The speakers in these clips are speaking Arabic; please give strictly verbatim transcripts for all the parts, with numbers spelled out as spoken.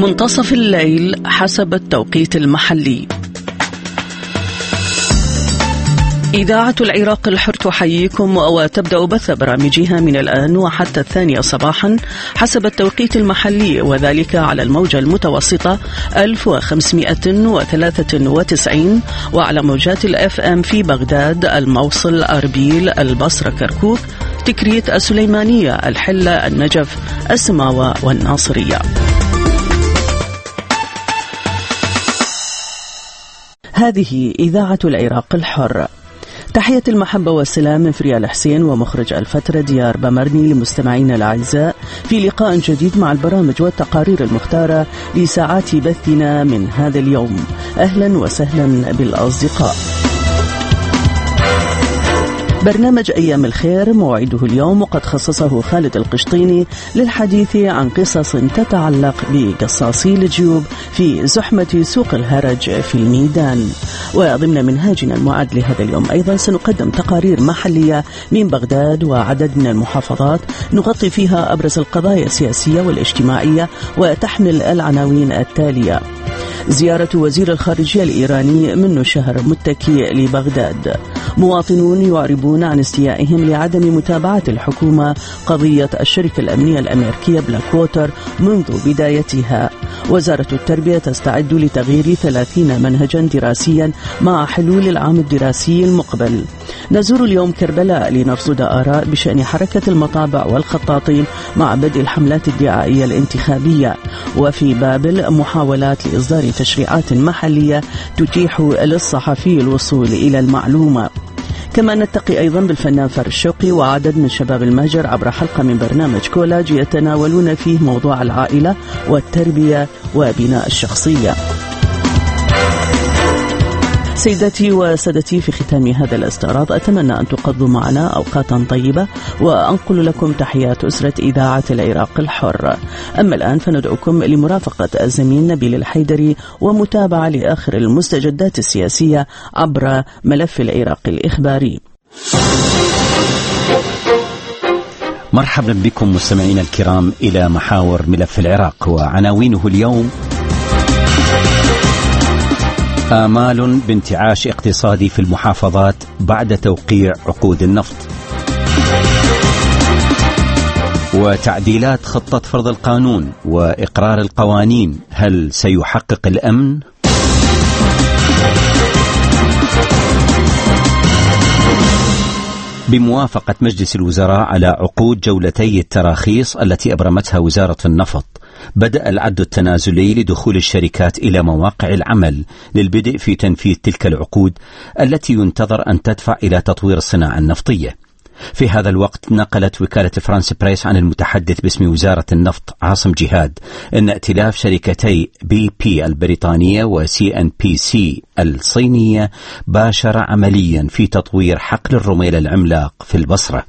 منتصف الليل حسب التوقيت المحلي. إذاعة العراق الحر تحييكم وتبدأ بث برامجها من الآن وحتى الثانية صباحا حسب التوقيت المحلي، وذلك على الموجة المتوسطة ألف وخمسمائة وثلاثة وتسعين وعلى موجات الأف أم في بغداد، الموصل، أربيل، البصرة، كركوك، تكريت، السليمانية، الحلة، النجف، السماوة والناصرية. هذه إذاعة العراق الحر. تحية المحبة والسلام من فريال حسين ومخرج الفترة ديار بمرني لمستمعينا الأعزاء في لقاء جديد مع البرامج والتقارير المختارة لساعات بثنا من هذا اليوم. أهلا وسهلا بالأصدقاء. برنامج أيام الخير موعده اليوم، وقد خصصه خالد القشطيني للحديث عن قصص تتعلق بقصاصي الجيوب في زحمة سوق الهرج في الميدان. وضمن منهاجنا المعد لهذا اليوم أيضا سنقدم تقارير محلية من بغداد وعدد من المحافظات نغطي فيها أبرز القضايا السياسية والاجتماعية، وتحمل العناوين التالية: زيارة وزير الخارجية الإيراني منه شهر متكي لبغداد، مواطنون يعربون عن استيائهم لعدم متابعة الحكومة قضية الشركة الأمنية الأمريكية بلاك ووتر منذ بدايتها، وزارة التربية تستعد لتغيير ثلاثين منهجا دراسيا مع حلول العام الدراسي المقبل. نزور اليوم كربلاء لنرصد آراء بشأن حركة المطابع والخطاطين مع بدء الحملات الدعائية الانتخابية، وفي بابل محاولات لإصدار تشريعات محلية تتيح للصحفي الوصول إلى المعلومة. كما نلتقي أيضا بالفنان فارس الشوقي وعدد من شباب المهجر عبر حلقة من برنامج كولاج يتناولون فيه موضوع العائلة والتربية وبناء الشخصية. سيداتي وسادتي، في ختام هذا الاستعراض أتمنى أن تقضوا معنا أوقاتا طيبة، وأنقل لكم تحيات أسرة إذاعة العراق الحر. أما الآن فندعوكم لمرافقة الزميل نبيل الحيدري ومتابعة لآخر المستجدات السياسية عبر ملف العراق الإخباري. مرحبا بكم مستمعينا الكرام إلى محاور ملف العراق، وعناوينه اليوم: آمال بانتعاش اقتصادي في المحافظات بعد توقيع عقود النفط، وتعديلات خطة فرض القانون وإقرار القوانين، هل سيحقق الأمن؟ بموافقة مجلس الوزراء على عقود جولتي التراخيص التي أبرمتها وزارة النفط، بدأ العد التنازلي لدخول الشركات إلى مواقع العمل للبدء في تنفيذ تلك العقود التي ينتظر أن تدفع إلى تطوير الصناعة النفطية. في هذا الوقت نقلت وكالة فرانس بريس عن المتحدث باسم وزارة النفط عاصم جهاد أن ائتلاف شركتي بي بي البريطانية وسي ان بي سي الصينية باشر عمليا في تطوير حقل الرميل العملاق في البصرة.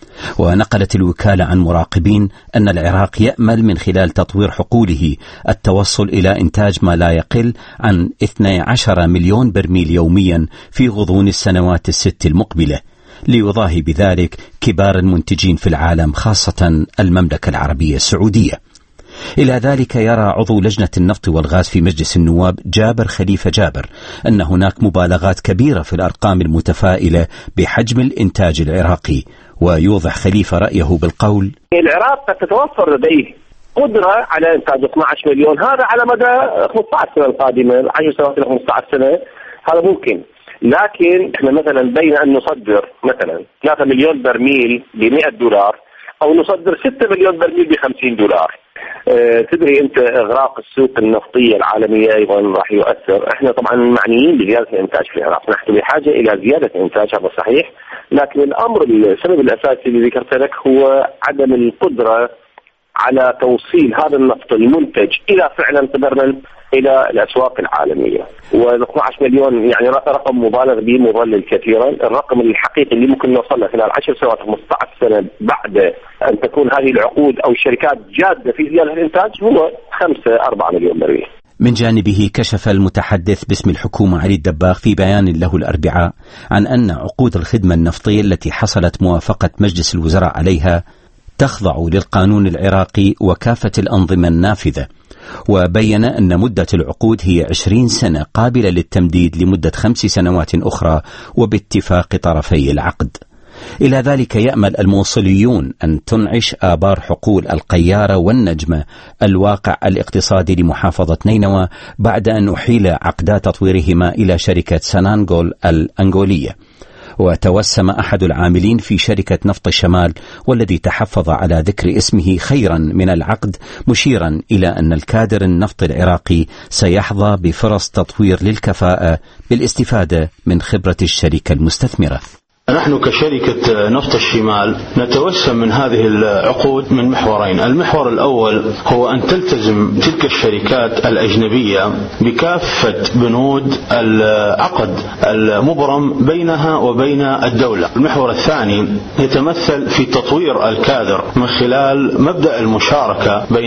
ونقلت الوكالة عن مراقبين أن العراق يأمل من خلال تطوير حقوله التوصل إلى إنتاج ما لا يقل عن اثني عشر مليون برميل يوميا في غضون السنوات الست المقبلة، ليضاهي بذلك كبار المنتجين في العالم خاصة المملكة العربية السعودية. إلى ذلك يرى عضو لجنة النفط والغاز في مجلس النواب جابر خليفة جابر أن هناك مبالغات كبيرة في الأرقام المتفائلة بحجم الإنتاج العراقي، ويوضح خليفة رأيه بالقول: العراق قد تتوفر لديه قدرة على إنتاج اثني عشر مليون، هذا على مدى خمسة عشر سنة القادمة، عشر سنوات إلى خمسة عشر سنة، هذا ممكن. لكن احنا مثلا بين أن نصدر مثلا ثلاثة مليون برميل بمئة دولار أو نصدر ستة مليون برميل بخمسين دولار. اه تدري أنت إغراق السوق النفطية العالمية أيضا راح يؤثر. احنا طبعا معنيين بزيادة الإنتاج في العراق، نحن بحاجة إلى زيادة الإنتاج، هذا صحيح، لكن الأمر السبب الأساسي اللي ذكرت لك هو عدم القدرة على توصيل هذا النفط المنتج إلى فعلا قدرنا إلى الأسواق العالمية. واثني عشر مليون يعني رقم مبالغ به، مضلل كثيرا. الرقم الحقيقي اللي ممكن نوصل له خلال عشر سنوات خمسة عشر سنة بعد أن تكون هذه العقود أو الشركات جادة في زيادة الإنتاج هو خمسة أربعة مليون برميل. من جانبه كشف المتحدث باسم الحكومة علي الدباغ في بيان له الأربعاء عن أن عقود الخدمة النفطية التي حصلت موافقة مجلس الوزراء عليها تخضع للقانون العراقي وكافة الأنظمة النافذة، وبين أن مدة العقود هي عشرين سنة قابلة للتمديد لمدة خمس سنوات أخرى وباتفاق طرفي العقد. إلى ذلك يأمل الموصليون أن تنعش آبار حقول القيارة والنجمة الواقع الاقتصادي لمحافظة نينوى بعد أن أحيل عقدات تطويرهما إلى شركة سانانغول الأنغولية. وتوسم أحد العاملين في شركة نفط الشمال والذي تحفظ على ذكر اسمه خيرا من العقد، مشيرا إلى أن الكادر النفطي العراقي سيحظى بفرص تطوير للكفاءة بالاستفادة من خبرة الشركة المستثمرة. نحن كشركة نفط الشمال نتوسم من هذه العقود من محورين. المحور الأول هو أن تلتزم تلك الشركات الأجنبية بكافة بنود العقد المبرم بينها وبين الدولة. المحور الثاني يتمثل في تطوير الكادر من خلال مبدأ المشاركة بين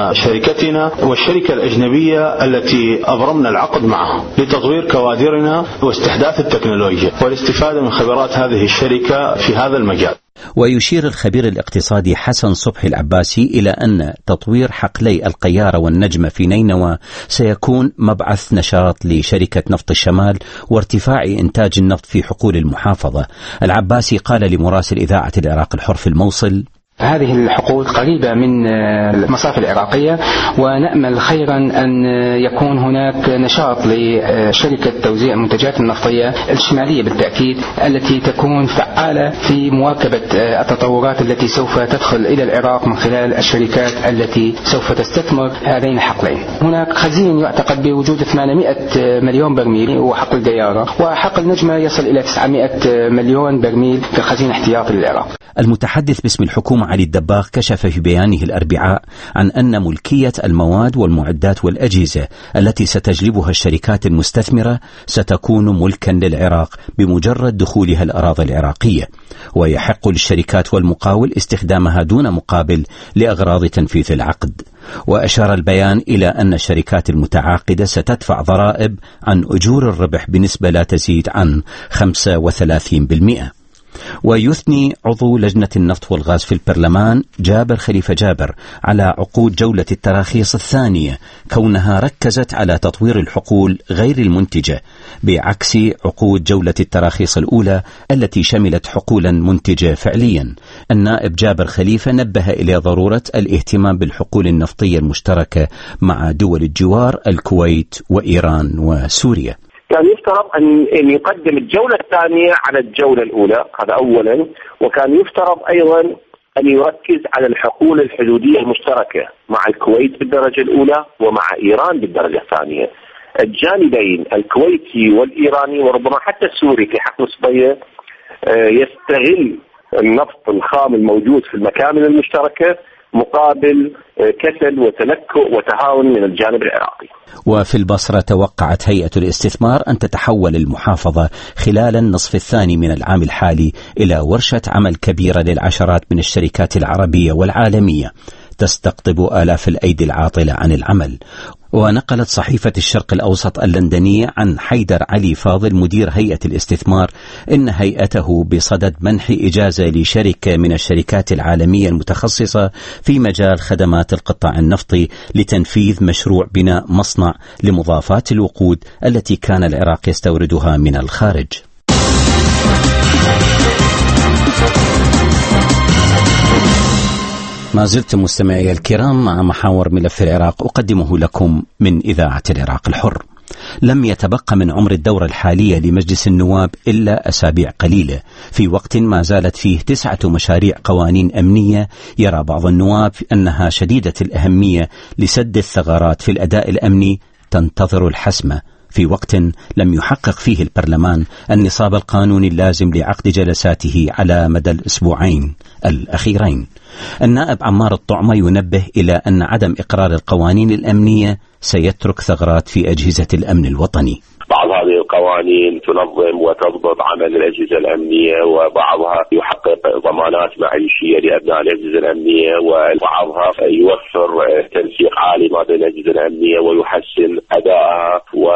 شركتنا والشركة الأجنبية التي أبرمنا العقد معها لتطوير كوادرنا واستحداث التكنولوجيا والاستفادة من خبرات هذه الشركة في هذا المجال. ويشير الخبير الاقتصادي حسن صبحي العباسي إلى أن تطوير حقلي القيارة والنجمة في نينوى سيكون مبعث نشاط لشركة نفط الشمال وارتفاع إنتاج النفط في حقول المحافظة. العباسي قال لمراسل إذاعة العراق الحر في الموصل: هذه الحقول قريبة من المصارف العراقية، ونأمل خيرا أن يكون هناك نشاط لشركة توزيع المنتجات النفطية الشمالية بالتأكيد التي تكون فعالة في مواكبة التطورات التي سوف تدخل إلى العراق من خلال الشركات التي سوف تستثمر هذين الحقلين. هناك خزين يعتقد بوجود ثمانمائة مليون برميل وحقل قيارة، وحقل نجمة يصل إلى تسعمائة مليون برميل في خزين احتياطي للعراق. المتحدث باسم الحكومة علي الدباغ كشف في بيانه الأربعاء عن أن ملكية المواد والمعدات والأجهزة التي ستجلبها الشركات المستثمرة ستكون ملكا للعراق بمجرد دخولها الأراضي العراقية، ويحق للشركات والمقاول استخدامها دون مقابل لأغراض تنفيذ العقد. وأشار البيان إلى أن الشركات المتعاقدة ستدفع ضرائب عن أجور الربح بنسبة لا تزيد عن خمسة وثلاثين بالمئة. ويثني عضو لجنة النفط والغاز في البرلمان جابر خليفة جابر على عقود جولة التراخيص الثانية كونها ركزت على تطوير الحقول غير المنتجة بعكس عقود جولة التراخيص الأولى التي شملت حقولا منتجة فعليا. النائب جابر خليفة نبه إلى ضرورة الاهتمام بالحقول النفطية المشتركة مع دول الجوار الكويت وإيران وسوريا. كان يفترض أن يقدم الجولة الثانية على الجولة الأولى، هذا أولا. وكان يفترض أيضا أن يركز على الحقول الحدودية المشتركة مع الكويت بالدرجة الأولى ومع إيران بالدرجة الثانية. الجانبين الكويتي والإيراني وربما حتى السوري في حقل صبية يستغل النفط الخام الموجود في المكامن المشتركة مقابل كسل وتلكؤ وتهاون من الجانب العراقي. وفي البصرة توقعت هيئة الاستثمار أن تتحول المحافظة خلال النصف الثاني من العام الحالي إلى ورشة عمل كبيرة للعشرات من الشركات العربية والعالمية تستقطب آلاف الأيدي العاطلة عن العمل. ونقلت صحيفة الشرق الأوسط اللندنية عن حيدر علي فاضل مدير هيئة الاستثمار إن هيئته بصدد منح إجازة لشركة من الشركات العالمية المتخصصة في مجال خدمات القطاع النفطي لتنفيذ مشروع بناء مصنع لمضافات الوقود التي كان العراق يستوردها من الخارج. ما زلتم مستمعي الكرام مع محاور ملف العراق أقدمه لكم من إذاعة العراق الحر. لم يتبقى من عمر الدورة الحالية لمجلس النواب إلا أسابيع قليلة، في وقت ما زالت فيه تسعة مشاريع قوانين أمنية يرى بعض النواب أنها شديدة الأهمية لسد الثغرات في الأداء الأمني تنتظر الحسم، في وقت لم يحقق فيه البرلمان النصاب القانوني اللازم لعقد جلساته على مدى الأسبوعين الأخيرين. النائب عمار الطعمة ينبه إلى أن عدم إقرار القوانين الأمنية سيترك ثغرات في أجهزة الأمن الوطني. بعض هذه القوانين تنظم وتضبط عمل الأجهزة الأمنية، وبعضها يحقق ضمانات معيشية لأبناء الأجهزة الأمنية، وبعضها يوفر تنسيق عالي ما بين الأجهزة الأمنية ويحسن أدائها و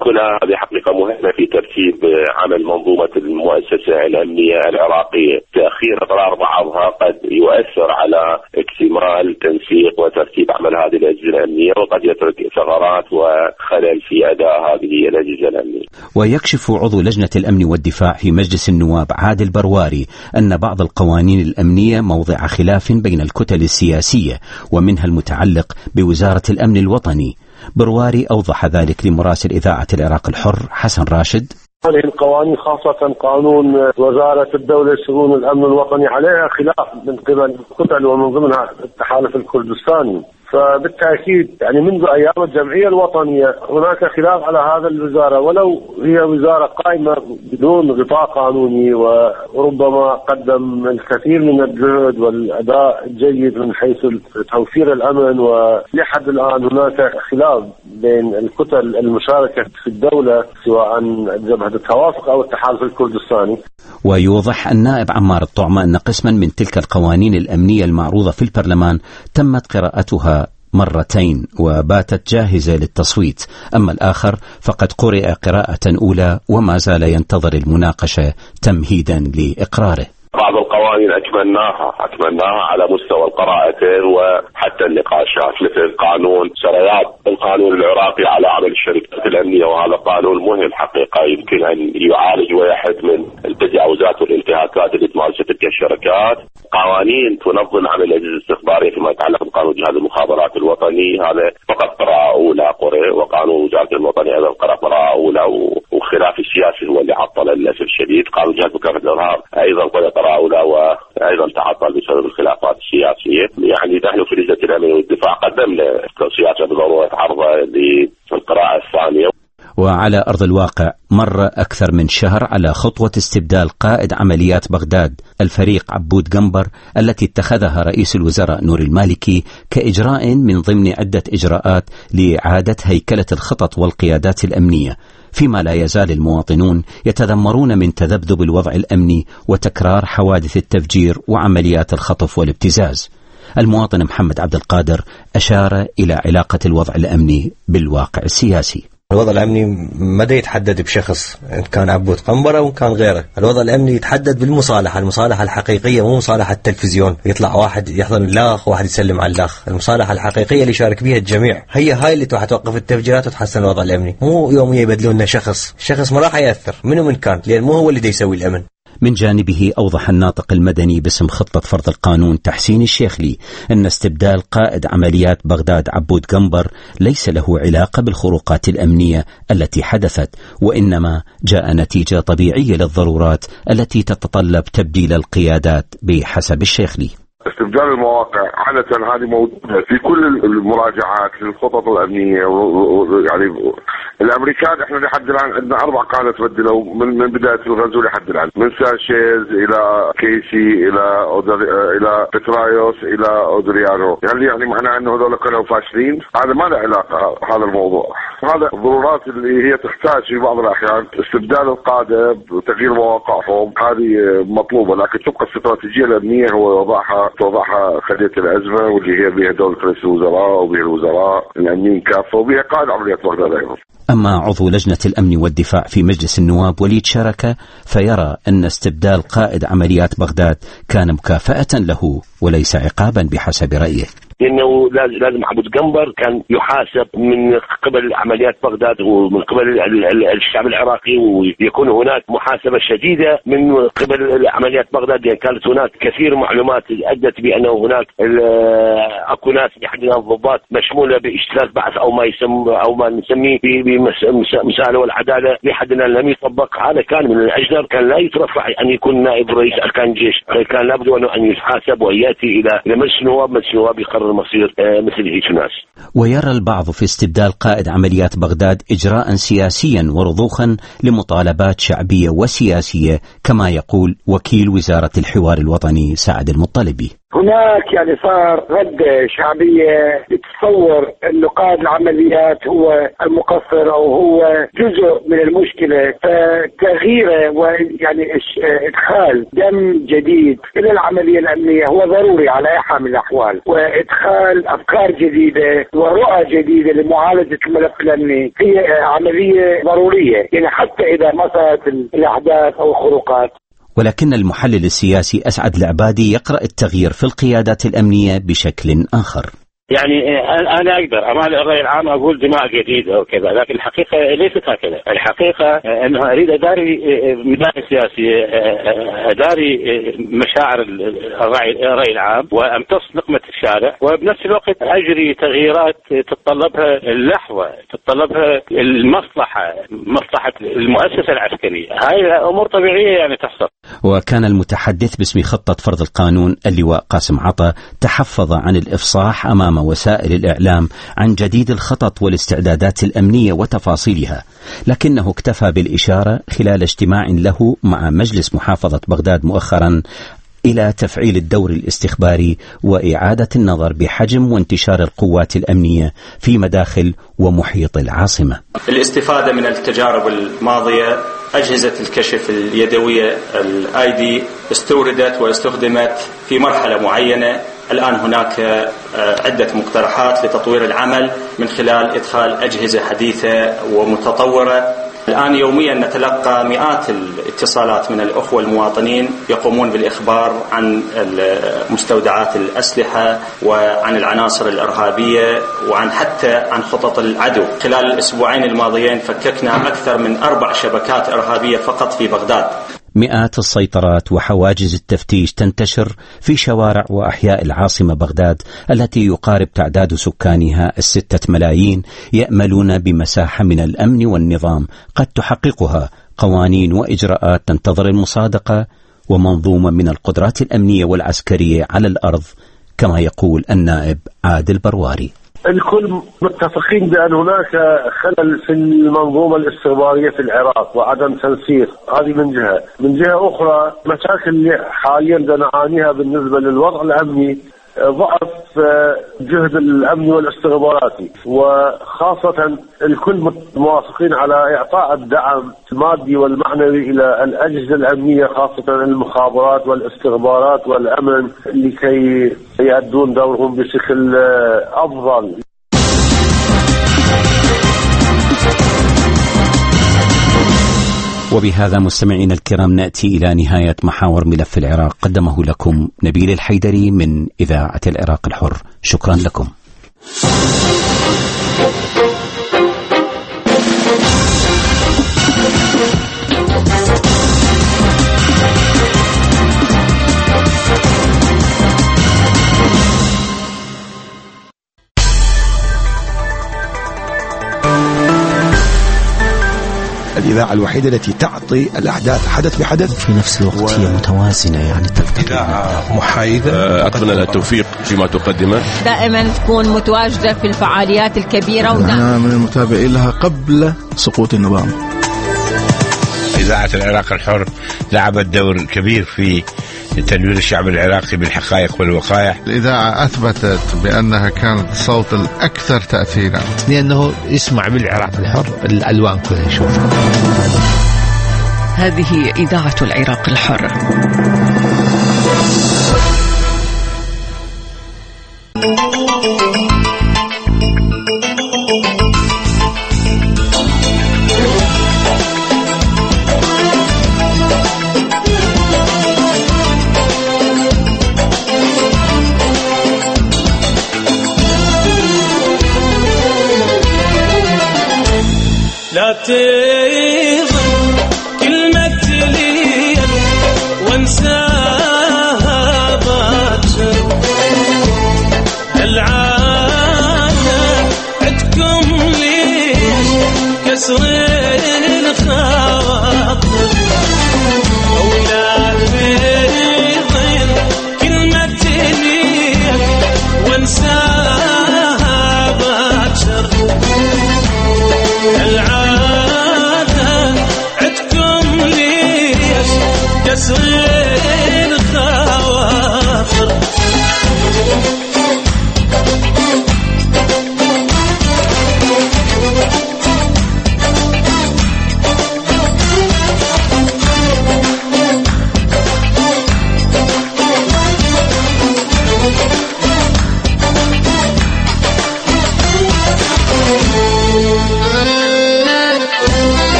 كلها هذه حقيقة مهمة في ترتيب عمل منظومة المؤسسة الأمنية العراقية. تأخير قرار بعضها قد يؤثر على اكتمال تنسيق وترتيب عمل هذه الأجهزة الأمنية، وقد يترك ثغرات وخلل في أداء هذه الأجهزة الأمنية. ويكشف عضو لجنة الأمن والدفاع في مجلس النواب عادل برواري أن بعض القوانين الأمنية موضع خلاف بين الكتل السياسية، ومنها المتعلق بوزارة الأمن الوطني. برواري أوضح ذلك لمراسل إذاعة العراق الحر حسن راشد. هذه القوانين خاصة قانون وزارة الدولة لشؤون الأمن الوطني عليها خلاف من قبل الكتل ومن ضمنها التحالف الكردستاني، فبالتأكيد يعني منذ أيام الجمعية الوطنية هناك خلاف على هذا الوزارة، ولو هي وزارة قائمة بدون غطاء قانوني وربما قدم الكثير من الجهد والأداء الجيد من حيث توفير الأمن، ولحد الآن هناك خلاف بين الكتل المشاركة في الدولة سواء جبهة التوافق أو التحالف الكردستاني. ويوضح النائب عمار الطعمة أن قسما من تلك القوانين الأمنية المعروضة في البرلمان تمت قراءتها مرتين وباتت جاهزة للتصويت، أما الآخر فقد قرئ قراءة أولى وما زال ينتظر المناقشة تمهيدا لإقراره. بعض القوانين أكملناها أكملناها على مستوى القراءتين وحتى النقاشات، مثل قانون سريات القانون العراقي على عمل الشركات الأمنية، وهذا قانون مهم حقيقة يمكن أن يعالج ويحد من التجاوزات والانتهاكات اللي تمارسها تلك الشركات. قوانين تنظم عمل الأجهزة الاستخبارية فيما يتعلق بقانون جهاز المخابرات الوطني، هذا فقط قراءة أولى قرئ، وقانون وزارة الوطني أيضا قرأ قراءة أولى، وخلاف السياسي هو اللي عطل للأسف الشديد. قانون جهاز مكافحة الإرهاب أيضا قرأ قراءة أولى وأيضا تعطل بسبب الخلافات السياسية. يعني نحن في لجنة الأمن والدفاع قدمنا توصيات بضرورة عرضها للقراءة الثانية. وعلى أرض الواقع مر أكثر من شهر على خطوة استبدال قائد عمليات بغداد الفريق عبود قنبر التي اتخذها رئيس الوزراء نور المالكي كإجراء من ضمن عدة إجراءات لإعادة هيكلة الخطط والقيادات الأمنية، فيما لا يزال المواطنون يتذمرون من تذبذب الوضع الأمني وتكرار حوادث التفجير وعمليات الخطف والابتزاز. المواطن محمد عبد القادر أشار إلى علاقة الوضع الأمني بالواقع السياسي. الوضع الأمني ما دا يتحدد بشخص، إن كان عبود قنبرة أو كان غيره. الوضع الأمني يتحدد بالمصالحة، المصالحة الحقيقية مو مصالحة التلفزيون يطلع واحد يحضن اللاخ وواحد يسلم على اللاخ. المصالحة الحقيقية اللي يشارك بها الجميع هي هاي اللي توقف التفجيرات وتحسن الوضع الأمني، مو يوم يبدلون لنا شخص. الشخص ما راح يأثر منه من كان، لأن مو هو اللي دا يسوي الأمن. من جانبه أوضح الناطق المدني باسم خطة فرض القانون تحسين الشيخلي أن استبدال قائد عمليات بغداد عبود قنبر ليس له علاقة بالخروقات الأمنية التي حدثت، وإنما جاء نتيجة طبيعية للضرورات التي تتطلب تبديل القيادات بحسب الشيخلي. استبدال المواقع عادة هذه موجودة في كل المراجعات للخطط الأمنية، يعني الأمريكان احنا لحد الآن عندنا أربع قادة تبدلوا من من بداية الغزو لحد الآن، من ساشيز إلى كيسي إلى أودر... إلى بترايوس إلى أودريانو، يعني يعني معناه أنه هذول كانوا فاشلين. هذا ما له علاقة هذا الموضوع، هذا الضرورات اللي هي تحتاج في بعض الأحيان استبدال القادة وتغيير مواقعهم، هذه مطلوبة، لكن تبقى الاستراتيجية الأمنية هو وضعها توضعها خلية الأزمة واللي هي بها دولة رئيس الوزراء وبها الوزراء الأمنين كافة وبها قائد عمليات بغداد أيضا. أما عضو لجنة الأمن والدفاع في مجلس النواب وليد شركة فيرى أن استبدال قائد عمليات بغداد كان مكافأة له وليس عقابا بحسب رأيه. لأنه لازم عبود قنبر كان يحاسب من قبل عمليات بغداد ومن قبل الشعب العراقي، ويكون هناك محاسبة شديدة من قبل عمليات بغداد، لأن كانت هناك كثير معلومات أدت بأنه هناك أكو ناس يحددها الضباط مشمولة باشتراك بعث أو ما يسمى أو ما نسميه بمساءلة والعدالة لحدنا لم يطبق. هذا كان من الأجدر، كان لا يترفع أن يكون نائب رئيس أركان جيش، كان لابد أن يحاسب ويأتي إلى مجلس النواب، مجلس النواب يقرر مصير مثل هيك ناس. ويرى البعض في استبدال قائد عمليات بغداد إجراء سياسيا ورضوخا لمطالبات شعبية وسياسية، كما يقول وكيل وزارة الحوار الوطني سعد المطلبي. هناك يعني صار ردة شعبية بتصور انه قائد العمليات هو المقصر او هو جزء من المشكلة، فتغييره ويعني ادخال دم جديد الى العملية الامنية هو ضروري على اي حال من الاحوال، وادخال افكار جديدة ورؤى جديدة لمعالجة الملف الامني هي عملية ضرورية، يعني حتى اذا ما صارت الاحداث او الخروقات. ولكن المحلل السياسي أسعد العبادي يقرأ التغيير في القيادات الأمنية بشكل آخر. يعني أنا أقدر أمام الرأي العام أقول دماء جديدة وكذا، لكن الحقيقة ليست هكذا. الحقيقة أنه أريد أداري ميدان السياسي، أداري مشاعر الرأي العام وأمتص نقمة الشارع، وبنفس الوقت أجري تغييرات تتطلبها اللحظة، تتطلبها المصلحة، مصلحة المؤسسة العسكرية. هاي أمور طبيعية يعني تحصل. وكان المتحدث باسم خطة فرض القانون اللواء قاسم عطا تحفظ عن الإفصاح أمام وسائل الإعلام عن جديد الخطط والاستعدادات الأمنية وتفاصيلها، لكنه اكتفى بالإشارة خلال اجتماع له مع مجلس محافظة بغداد مؤخرا إلى تفعيل الدور الاستخباري وإعادة النظر بحجم وانتشار القوات الأمنية في مداخل ومحيط العاصمة. الاستفادة من التجارب الماضية، أجهزة الكشف اليدوية الآيدي استوردت واستخدمت في مرحلة معينة. الآن هناك عدة مقترحات لتطوير العمل من خلال إدخال أجهزة حديثة ومتطورة. الآن يوميا نتلقى مئات الاتصالات من الأخوة المواطنين يقومون بالإخبار عن مستودعات الأسلحة وعن العناصر الإرهابية وعن حتى عن خطط العدو. خلال الأسبوعين الماضيين فككنا أكثر من أربع شبكات إرهابية فقط في بغداد. مئات السيطرات وحواجز التفتيش تنتشر في شوارع وأحياء العاصمة بغداد التي يقارب تعداد سكانها الستة ملايين، يأملون بمساحة من الأمن والنظام قد تحققها قوانين وإجراءات تنتظر المصادقة ومنظومة من القدرات الأمنية والعسكرية على الأرض، كما يقول النائب عادل برواري. الكل متفقين بأن هناك خلل في المنظومة الاستخبارية في العراق وعدم تنسيق، هذه من جهة. من جهة أخرى مشاكل اللي حاليا نعانيها بالنسبة للوضع الأمني، ضعف جهد الأمن والاستخباراتي، وخاصة الكل موافقين على إعطاء الدعم المادي والمعنوي إلى الأجهزة الأمنية، خاصة المخابرات والاستخبارات والأمن، لكي يؤدون دورهم بشكل أفضل. وبهذا مستمعين الكرام نأتي إلى نهاية محاور ملف العراق، قدمه لكم نبيل الحيدري من إذاعة العراق الحر. شكرا لكم. الإذاعة الوحيدة التي تعطي الأحداث حدث بحدث، في نفس الوقت و... هي متوازنة، يعني إذاعة محايدة. أتمنى التوفيق فيما تقدمه، دائما تكون متواجدة في الفعاليات الكبيرة. أنا من المتابعين لها قبل سقوط النظام. إذاعة العراق الحر لعبت دور كبير في تنوير الشعب العراقي بالحقائق والوقائع. الإذاعة أثبتت بأنها كانت الصوت الأكثر تأثيرا، لأنه يسمع بالعراق الحر الألوان كلها يشوف. هذه إذاعة العراق الحر. لا تظن كلمة لي وانساها باكر، العادة عندكم ليش كسر الخواطر، ولا تظن كلمة لي وانساها باكر، العادة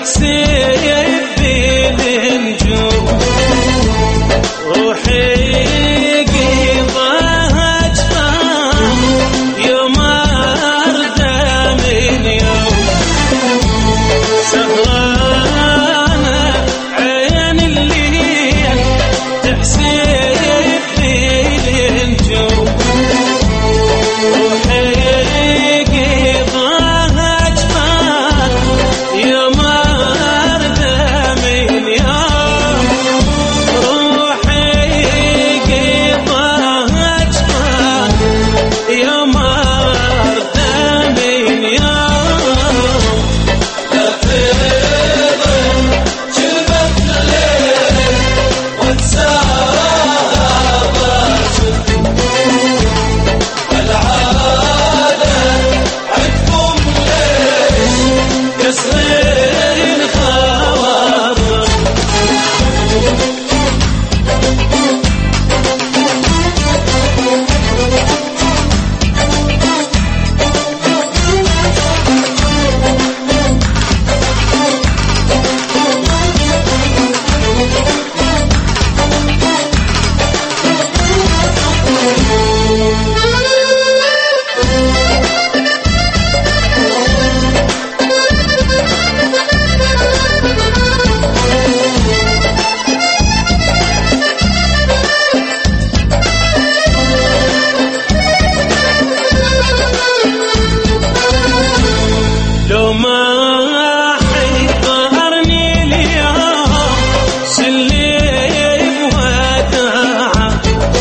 تحسب بالنجوم روحي قضاها جفان يوم أردى من يوم سهرانة عين الليل تحسب بالنجوم روحي قضاها جفان يوم أردى من يوم روحي قضاها جفان يوم أردى من يوم لا تظن جلبت الليل وانساها باسل العادة عندكم ليش كسرين خواطر لو ما حيطهرني اليوم سلي بوداعه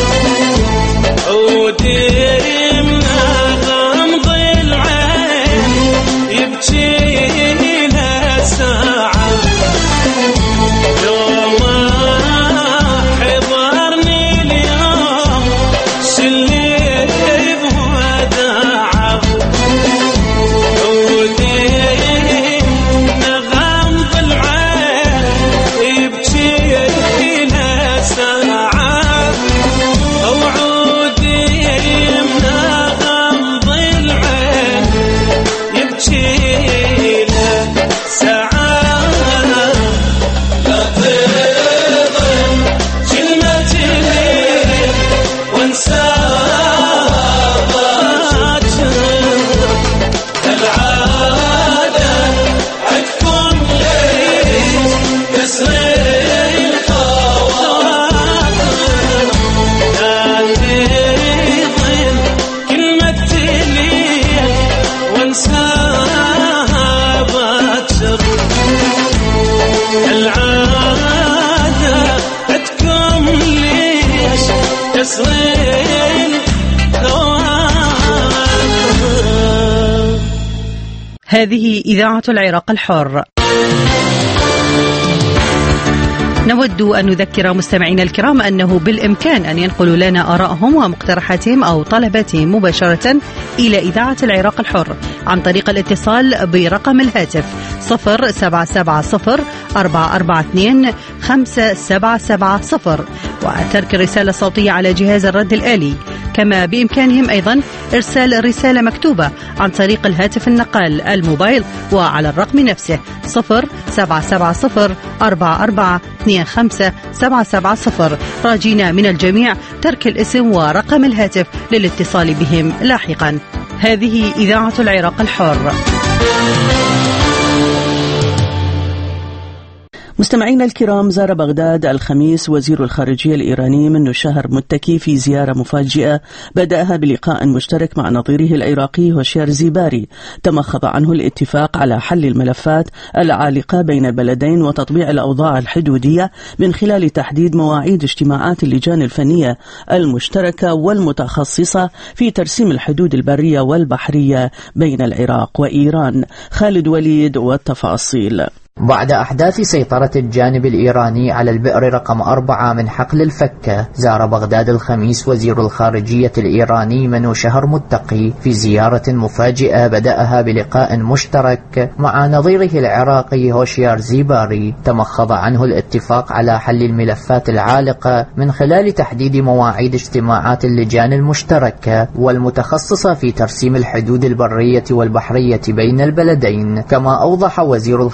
عودي من غمض العين يبكي له ساعة لو ما حضرني اليوم سلي بوداعه عودي نغمض العين يبكي له ساعة وعودي نغمض العين يبكي له ساعة لا تظن كلمة الليل وانساها باكر العادة عندكم ليش كسرين خواطر لا تظن كلمة الليل وانساها باكر العادة عندكم ليش كسرين خواطر. هذه إذاعة العراق الحر. نود أن نذكر مستمعينا الكرام أنه بالإمكان أن ينقلوا لنا آرائهم ومقترحاتهم أو طلباتهم مباشرة إلى إذاعة العراق الحر عن طريق الاتصال برقم الهاتف صفر سبعة سبعة صفر أربعة أربعة اثنين خمسة سبعة سبعة صفر وترك رسالة صوتية على جهاز الرد الآلي. كما بإمكانهم أيضا إرسال رسالة مكتوبة عن طريق الهاتف النقال الموبايل وعلى الرقم نفسه صفر سبعة سبعة صفر أربعة أربعة اثنين خمسة سبعة سبعة صفر راجينا من الجميع ترك الاسم ورقم الهاتف للاتصال بهم لاحقا. هذه إذاعة العراق الحر. مستمعينا الكرام، زار بغداد الخميس وزير الخارجية الإيراني منو شهر متكي في زيارة مفاجئة بدأها بلقاء مشترك مع نظيره العراقي هوشيار زيباري تمخض عنه الاتفاق على حل الملفات العالقة بين البلدين وتطبيع الأوضاع الحدودية من خلال تحديد مواعيد اجتماعات اللجان الفنية المشتركة والمتخصصة في ترسيم الحدود البرية والبحرية بين العراق وإيران. خالد وليد والتفاصيل. بعد أحداث سيطرة الجانب الإيراني على البئر رقم أربعة من حقل الفكة، زار بغداد الخميس وزير الخارجية الإيراني منو شهر متقي في زيارة مفاجئة بدأها بلقاء مشترك مع نظيره العراقي هوشيار زيباري تمخض عنه الاتفاق على حل الملفات العالقة من خلال تحديد مواعيد اجتماعات اللجان المشتركة والمتخصصة في ترسيم الحدود البرية والبحرية بين البلدين. كما أوضح وزير الخارجية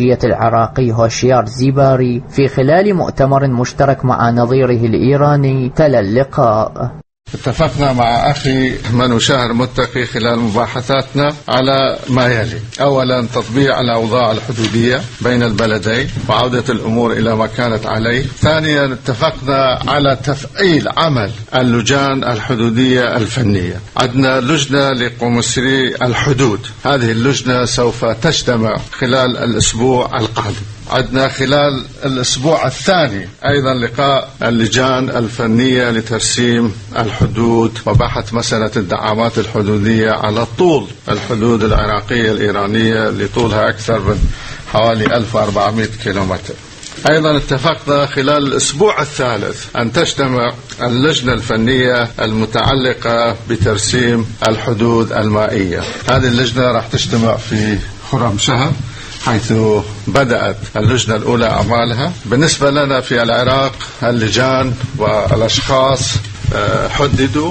الخارجية العراقي هوشيار زيباري في خلال مؤتمر مشترك مع نظيره الإيراني تلا اللقاء. اتفقنا مع أخي منو شهر متقي خلال مباحثاتنا على ما يلي: أولا تطبيع الأوضاع الحدودية بين البلدين وعودة الأمور إلى ما كانت عليه. ثانيا اتفقنا على تفعيل عمل اللجان الحدودية الفنية. عندنا لجنة لقومسري الحدود، هذه اللجنة سوف تجتمع خلال الأسبوع القادم. عندنا خلال الأسبوع الثاني أيضا لقاء اللجان الفنية لترسيم الحدود وبحث مسألة الدعامات الحدودية على طول الحدود العراقية الإيرانية اللي طولها أكثر من حوالي ألف وأربعمائة كيلومتر. أيضا اتفقنا خلال الأسبوع الثالث أن تجتمع اللجنة الفنية المتعلقة بترسيم الحدود المائية. هذه اللجنة راح تجتمع في خرم شهر، حيث بدأت اللجنة الأولى أعمالها. بالنسبة لنا في العراق اللجان والأشخاص حددوا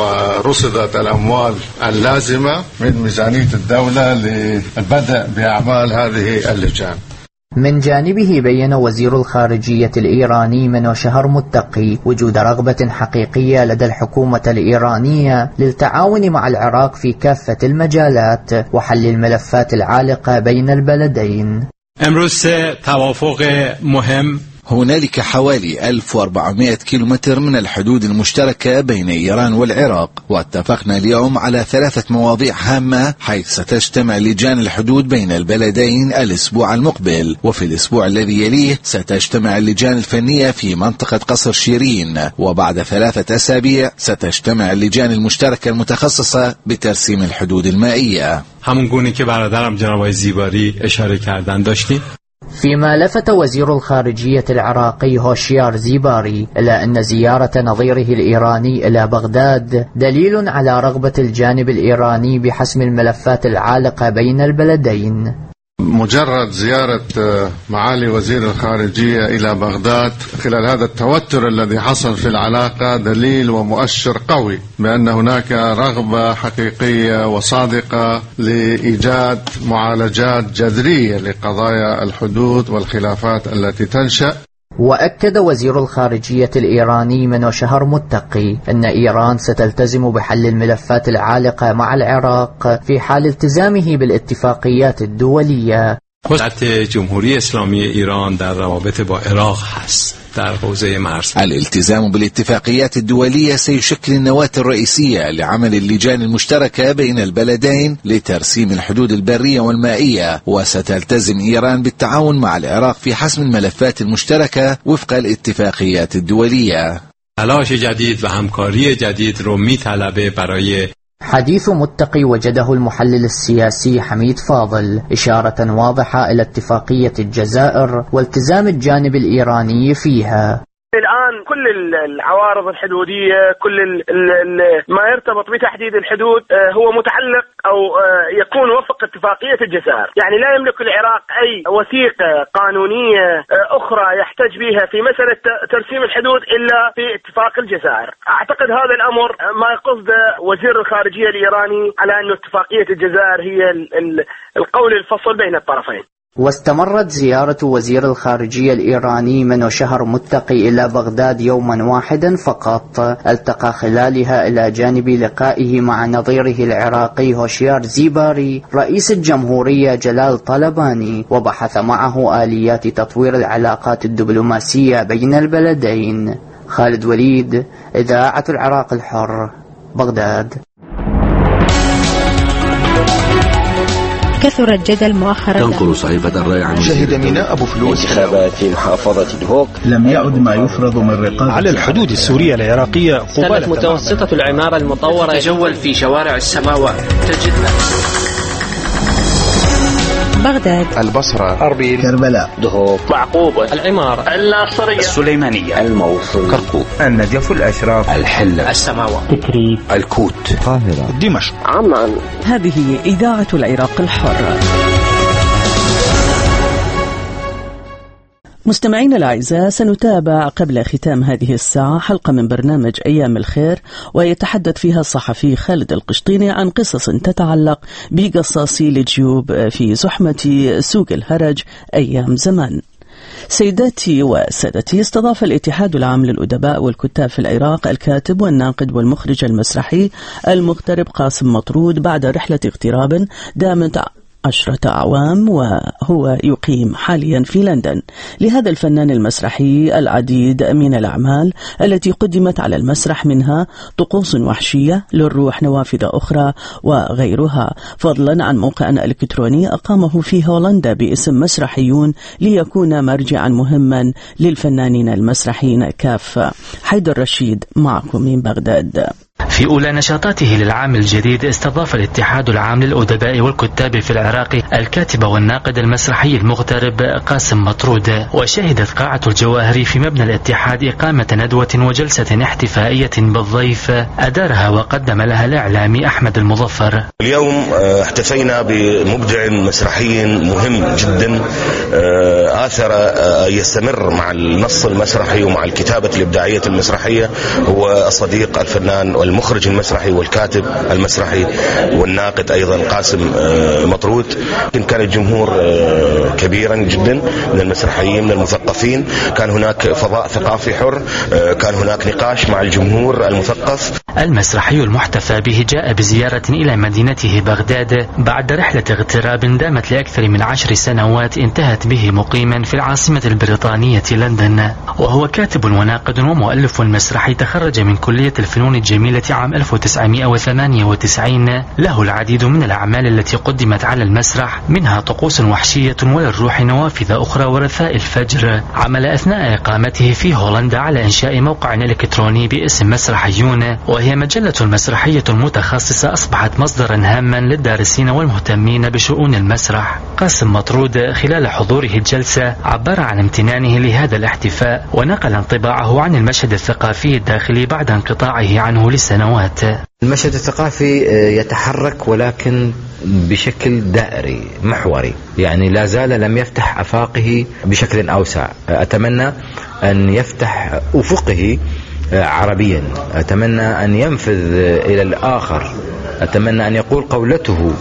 ورصدت الأموال اللازمة من ميزانية الدولة للبدء بأعمال هذه اللجان. من جانبه بيّن وزير الخارجية الإيراني منو شهر متقي وجود رغبة حقيقية لدى الحكومة الإيرانية للتعاون مع العراق في كافة المجالات وحل الملفات العالقة بين البلدين. امروز توافق مهم. هنالك حوالي ألف وأربعمائة كيلومتر من الحدود المشتركة بين إيران والعراق، واتفقنا اليوم على ثلاثة مواضيع هامة، حيث ستجتمع لجان الحدود بين البلدين الأسبوع المقبل، وفي الأسبوع الذي يليه ستجتمع اللجان الفنية في منطقة قصر شيرين، وبعد ثلاثة أسابيع ستجتمع اللجان المشتركة المتخصصة بترسيم الحدود المائية. همون گونه که برادرم جناب زیباری اشاره کردن داشتیم. فيما لفت وزير الخارجية العراقي هوشيار زيباري إلى أن زيارة نظيره الإيراني إلى بغداد دليل على رغبة الجانب الإيراني بحسم الملفات العالقة بين البلدين. مجرد زيارة معالي وزير الخارجية إلى بغداد خلال هذا التوتر الذي حصل في العلاقة دليل ومؤشر قوي بأن هناك رغبة حقيقية وصادقة لإيجاد معالجات جذرية لقضايا الحدود والخلافات التي تنشأ. وأكد وزير الخارجية الإيراني منو شهر متقي أن إيران ستلتزم بحل الملفات العالقة مع العراق في حال التزامه بالاتفاقيات الدولية. حکومت جمهوری اسلامی ایران در روابط با عراق هست در حوزه مرز. الالتزام بالاتفاقيات الدولية سيشكل النواة الرئيسية لعمل اللجان المشتركة بين البلدين لترسيم الحدود البرية والمائية، وستلتزم إيران بالتعاون مع العراق في حسم الملفات المشتركة وفق الاتفاقيات الدولية. تلاش جدید و همکاری جدید رو میطلبه برای حديث متقي وجده المحلل السياسي حميد فاضل إشارة واضحة إلى اتفاقية الجزائر والتزام الجانب الإيراني فيها. الآن كل العوارض الحدودية، كل ال ال ما يرتبط بتحديد الحدود هو متعلق أو يكون وفق اتفاقية الجزائر. يعني لا يملك العراق أي وثيقة قانونية أخرى يحتج بها في مسألة ترسيم الحدود إلا في اتفاق الجزائر. أعتقد هذا الأمر ما يقصد وزير الخارجية الإيراني على أن اتفاقية الجزائر هي القول الفصل بين الطرفين. واستمرت زيارة وزير الخارجية الإيراني منو شهر متقي إلى بغداد يوما واحدا فقط، التقى خلالها إلى جانب لقائه مع نظيره العراقي هوشيار زيباري رئيس الجمهورية جلال طلباني، وبحث معه آليات تطوير العلاقات الدبلوماسية بين البلدين. خالد وليد، إذاعة العراق الحر، بغداد. كثر الجدل مؤخرا. تنقل صحيفة الرأي عن شهد ميناء أبو فلوس انتخابات في محافظة دهوك. لم يعد ما يفرض من رقابة على الحدود السورية العراقية. كانت متوسطة العمارة المطورة تجول في شوارع السماوات. تجد بغداد، البصرة، أربيل، كربلاء، دهوك، معقوبة، العمارة، الناصرية، السليمانية، الموصل، كركوك، النجف، الأشراف، الحلة، السماوات، تكريت، الكوت، القاهرة، دمشق، عمان. هذه إذاعة العراق الحر. مستمعينا الأعزاء، سنتابع قبل ختام هذه الساعة حلقة من برنامج أيام الخير، ويتحدث فيها الصحفي خالد القشطيني عن قصص تتعلق بقصاصي الجيوب في زحمة سوق الهرج أيام زمان. سيداتي وسادتي، استضاف الاتحاد العام للأدباء والكتاب في العراق الكاتب والناقد والمخرج المسرحي المغترب قاسم مطرود بعد رحلة اغتراب دامت عشرة أعوام، وهو يقيم حاليا في لندن. لهذا الفنان المسرحي العديد من الأعمال التي قدمت على المسرح، منها طقوس وحشية، للروح نوافذ أخرى وغيرها، فضلا عن موقع إلكتروني أقامه في هولندا باسم مسرحيون ليكون مرجعا مهما للفنانين المسرحيين كافة. حيدر رشيد معكم من بغداد. في أولى نشاطاته للعام الجديد استضاف الاتحاد العام للأدباء والكتاب في العراق الكاتب والناقد المسرحي المغترب قاسم مطرود، وشهدت قاعة الجواهر في مبنى الاتحاد إقامة ندوة وجلسة احتفائية بالضيف أدارها وقدم لها الإعلامي أحمد المظفر. اليوم احتفينا بمبدع مسرحي مهم جدا آثر يستمر مع النص المسرحي ومع الكتابة الإبداعية المسرحية، هو الصديق الفنان والمخرج المسرحي والكاتب المسرحي والناقد أيضا قاسم مطرود. كان الجمهور كبيرا جدا من المسرحيين من المثقفين، كان هناك فضاء ثقافي حر، كان هناك نقاش مع الجمهور المثقف. المسرحي المحتفى به جاء بزيارة إلى مدينته بغداد بعد رحلة اغتراب دامت لأكثر من عشر سنوات انتهت به مقيما في العاصمة البريطانية لندن. وهو كاتب وناقد ومؤلف مسرحي تخرج من كلية الفنون الجميلة عام ألف وتسعمائة وثمانية وتسعين. له العديد من الأعمال التي قدمت على المسرح، منها طقوس وحشية، وللروح نوافذ أخرى، ورثاء الفجر. عمل أثناء إقامته في هولندا على إنشاء موقع إلكتروني باسم مسرحيون، وهي مجلة مسرحية متخصصة أصبحت مصدرا هاما للدارسين والمهتمين بشؤون المسرح. قاسم مطرود خلال حضوره الجلسة عبر عن امتنانه لهذا الاحتفاء، ونقل انطباعه عن المشهد الثقافي الداخلي بعد انقطاعه عنه لسنوات. المشهد الثقافي يتحرك ولكن بشكل دائري محوري، يعني لا زال لم يفتح أفاقه بشكل أوسع. أتمنى أن يفتح أفقه عربيا، أتمنى أن ينفذ إلى الآخر، أتمنى أن يقول قولته،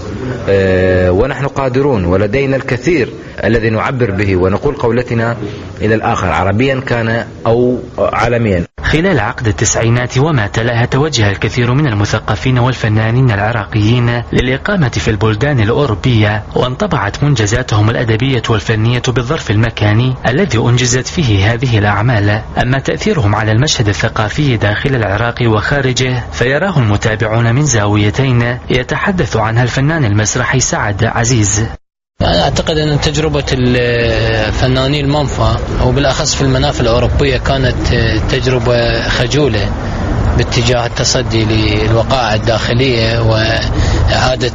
ونحن قادرون ولدينا الكثير الذي نعبر به ونقول قولتنا إلى الآخر، عربيا كان أو عالميا. خلال عقد التسعينات وما تلاها توجه الكثير من المثقفين والفنانين العراقيين للإقامة في البلدان الأوروبية، وانطبعت منجزاتهم الأدبية والفنية بالظرف المكاني الذي أنجزت فيه هذه الأعمال. أما تأثيرهم على المشهد الثقافي داخل العراق وخارجه فيراه المتابعون من زاويتين يتحدث عنها الفنان المسرحي سعد عزيز. أنا أعتقد أن تجربة الفنانين المنفى وبالأخص في المنافذ الأوروبية كانت تجربة خجولة باتجاه التصدي للوقائع الداخلية وإعادة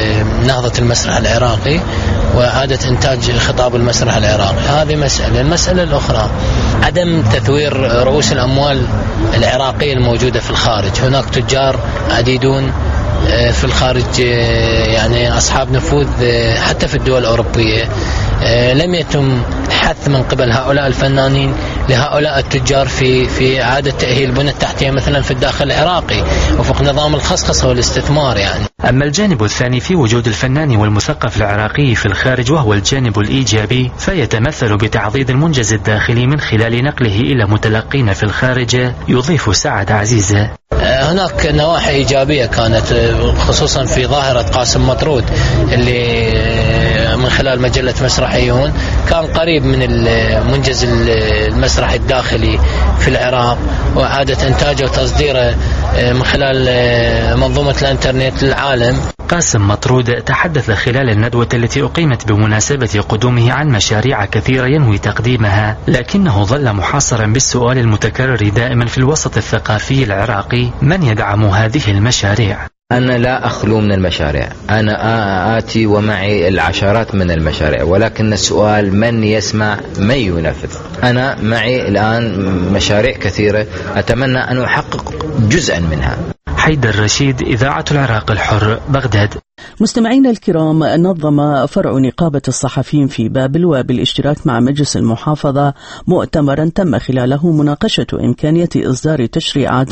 نهضة المسرح العراقي وإعادة إنتاج خطاب المسرح العراقي. هذه مسألة. المسألة الأخرى عدم تثوير رؤوس الأموال العراقية الموجودة في الخارج. هناك تجار عديدون في الخارج، يعني أصحاب نفوذ حتى في الدول الأوروبية. لم يتم حث من قبل هؤلاء الفنانين لهؤلاء التجار في في إعادة تأهيل بنى التحتية مثلا في الداخل العراقي وفق نظام الخصخصة والاستثمار. يعني أما الجانب الثاني في وجود الفنان والمثقف العراقي في الخارج وهو الجانب الإيجابي، فيتمثل بتعضيد المنجز الداخلي من خلال نقله إلى متلقين في الخارج. يضيف سعد عزيز: هناك نواحي إيجابية كانت خصوصا في ظاهرة قاسم مطرود اللي من خلال مجلة مسرحيون كان قريب من المنجز المسرح الداخلي في العراق وإعادة إنتاجه وتصديره من خلال منظومة الإنترنت للعالم. قاسم مطرود تحدث خلال الندوة التي أقيمت بمناسبة قدومه عن مشاريع كثيرة ينوي تقديمها، لكنه ظل محاصرا بالسؤال المتكرر دائما في الوسط الثقافي العراقي: من يدعم هذه المشاريع؟ أنا لا أخلو من المشاريع، أنا آتي ومعي العشرات من المشاريع، ولكن السؤال من يسمع من ينفذ. أنا معي الآن مشاريع كثيرة أتمنى أن أحقق جزءا منها. حيدر رشيد، إذاعة العراق الحر، بغداد. مستمعينا الكرام، نظم فرع نقابة الصحفيين في بابل وبالاشتراك مع مجلس المحافظة مؤتمرا تم خلاله مناقشة إمكانية إصدار تشريعات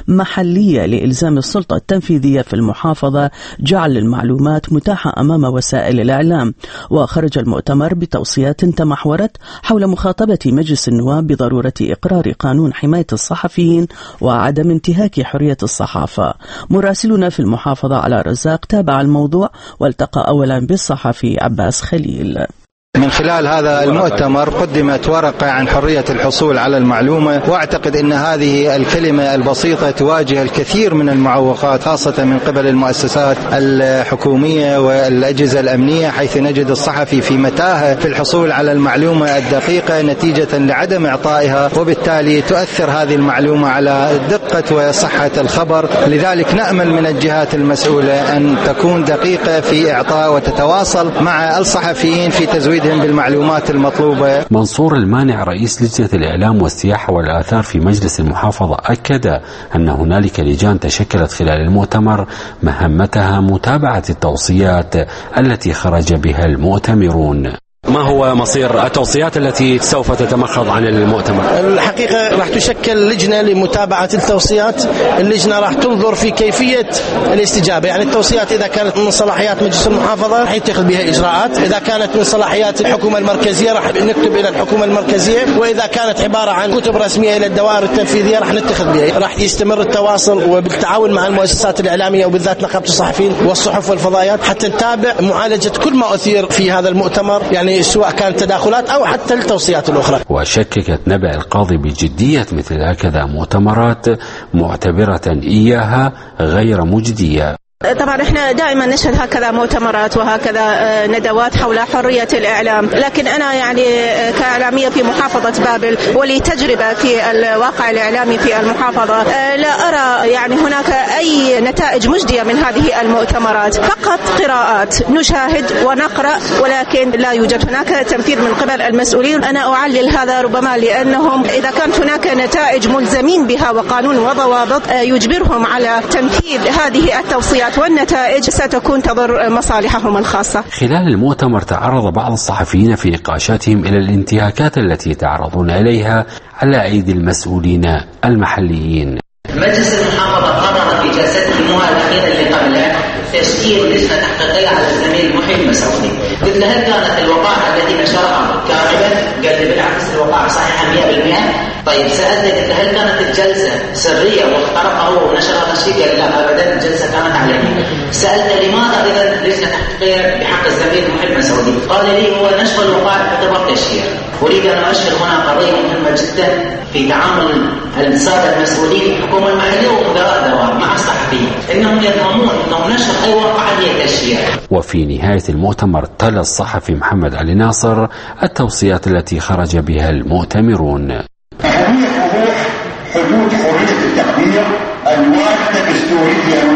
محلية لإلزام السلطة التنفيذية في المحافظة جعل المعلومات متاحة أمام وسائل الإعلام. وخرج المؤتمر بتوصيات تمحورت حول مخاطبة مجلس النواب بضرورة إقرار قانون حماية الصحفيين وعدم انتهاك حرية الصحافة. مراسلنا في المحافظة على رزاق تابع الموضوع والتقى أولا بالصحفي عباس خليل. من خلال هذا المؤتمر قدمت ورقة عن حرية الحصول على المعلومة، وأعتقد أن هذه الكلمة البسيطة تواجه الكثير من المعوقات خاصة من قبل المؤسسات الحكومية والأجهزة الأمنية، حيث نجد الصحفي في متاهة في الحصول على المعلومة الدقيقة نتيجة لعدم إعطائها، وبالتالي تؤثر هذه المعلومة على دقة وصحة الخبر. لذلك نأمل من الجهات المسؤولة أن تكون دقيقة في إعطاء وتتواصل مع الصحفيين في تزويد بالمعلومات المطلوبة. منصور المانع رئيس لجنة الإعلام والسياحة والآثار في مجلس المحافظة أكد أن هنالك لجان تشكلت خلال المؤتمر مهمتها متابعة التوصيات التي خرج بها المؤتمرون. ما هو مصير التوصيات التي سوف تتمخض عن المؤتمر؟ الحقيقة راح تشكل لجنة لمتابعة التوصيات. اللجنة راح تنظر في كيفية الاستجابة، يعني التوصيات إذا كانت من صلاحيات مجلس المحافظة راح يتخذ بها إجراءات، إذا كانت من صلاحيات الحكومة المركزية راح نكتب إلى الحكومة المركزية، وإذا كانت عبارة عن كتب رسمية إلى الدوائر التنفيذية راح نتخذ بها. راح يستمر التواصل وبالتعاون مع المؤسسات الإعلامية وبالذات نقابة الصحفيين والصحف والفضائيات حتى نتابع معالجة كل ما أثير في هذا المؤتمر، يعني سواء كانت تداخلات أو حتى التوصيات الأخرى. وشككت نبأ القاضي بجدية مثل هكذا مؤتمرات، معتبرة إياها غير مجدية. طبعا احنا دائما نشهد هكذا مؤتمرات وهكذا ندوات حول حرية الإعلام، لكن أنا يعني كإعلامية في محافظة بابل ولي تجربة في الواقع الإعلامي في المحافظة، لا أرى يعني هناك أي نتائج مجدية من هذه المؤتمرات، فقط قراءات نشاهد ونقرأ ولكن لا يوجد هناك تنفيذ من قبل المسؤولين. أنا أعلل هذا ربما لأنهم إذا كانت هناك نتائج ملزمين بها وقانون وضوابط يجبرهم على تنفيذ هذه التوصيات والنتائج ستكون تضر مصالحهم الخاصة. خلال المؤتمر تعرض بعض الصحفيين في نقاشاتهم إلى الانتهاكات التي يتعرضون إليها على أيدي المسؤولين المحليين. مجلس المحافظة قرر في جلسته الأخيرة اللي قبلها تشكيل لجنة تحقيقية على الزميل محي المسعودي. قلت هل كانت الوقائع التي نشرها كاذبة؟ قال لي بالعكس الوقائع صحيحة مئة بالمئة. طيب سألت قلت هل كانت الجلسة سرية واخترقها هو ونشرها تشكيل؟ قال لا أبدا الجلسة كانت علنية. سألت لماذا إذا لجنة تحقيقية بحق الزميل محي المسعودي؟ قال لي هو نشر الوقائع تعتبر تشهير. أريد أن أشهر هنا قضية مهمة جدا في تعامل السادة المسؤولين الحكومة المحلية ومدراء الدوائر مع الصحفيين، إنهم يفهمون أنه نشر أي واقعة هي تشهير. وفي نهاية المؤتمر تلا الصحفي محمد علي ناصر التوصيات التي خرج بها المؤتمرون. أهمية وضوح حدود حرية التعبير الواردة دستوريا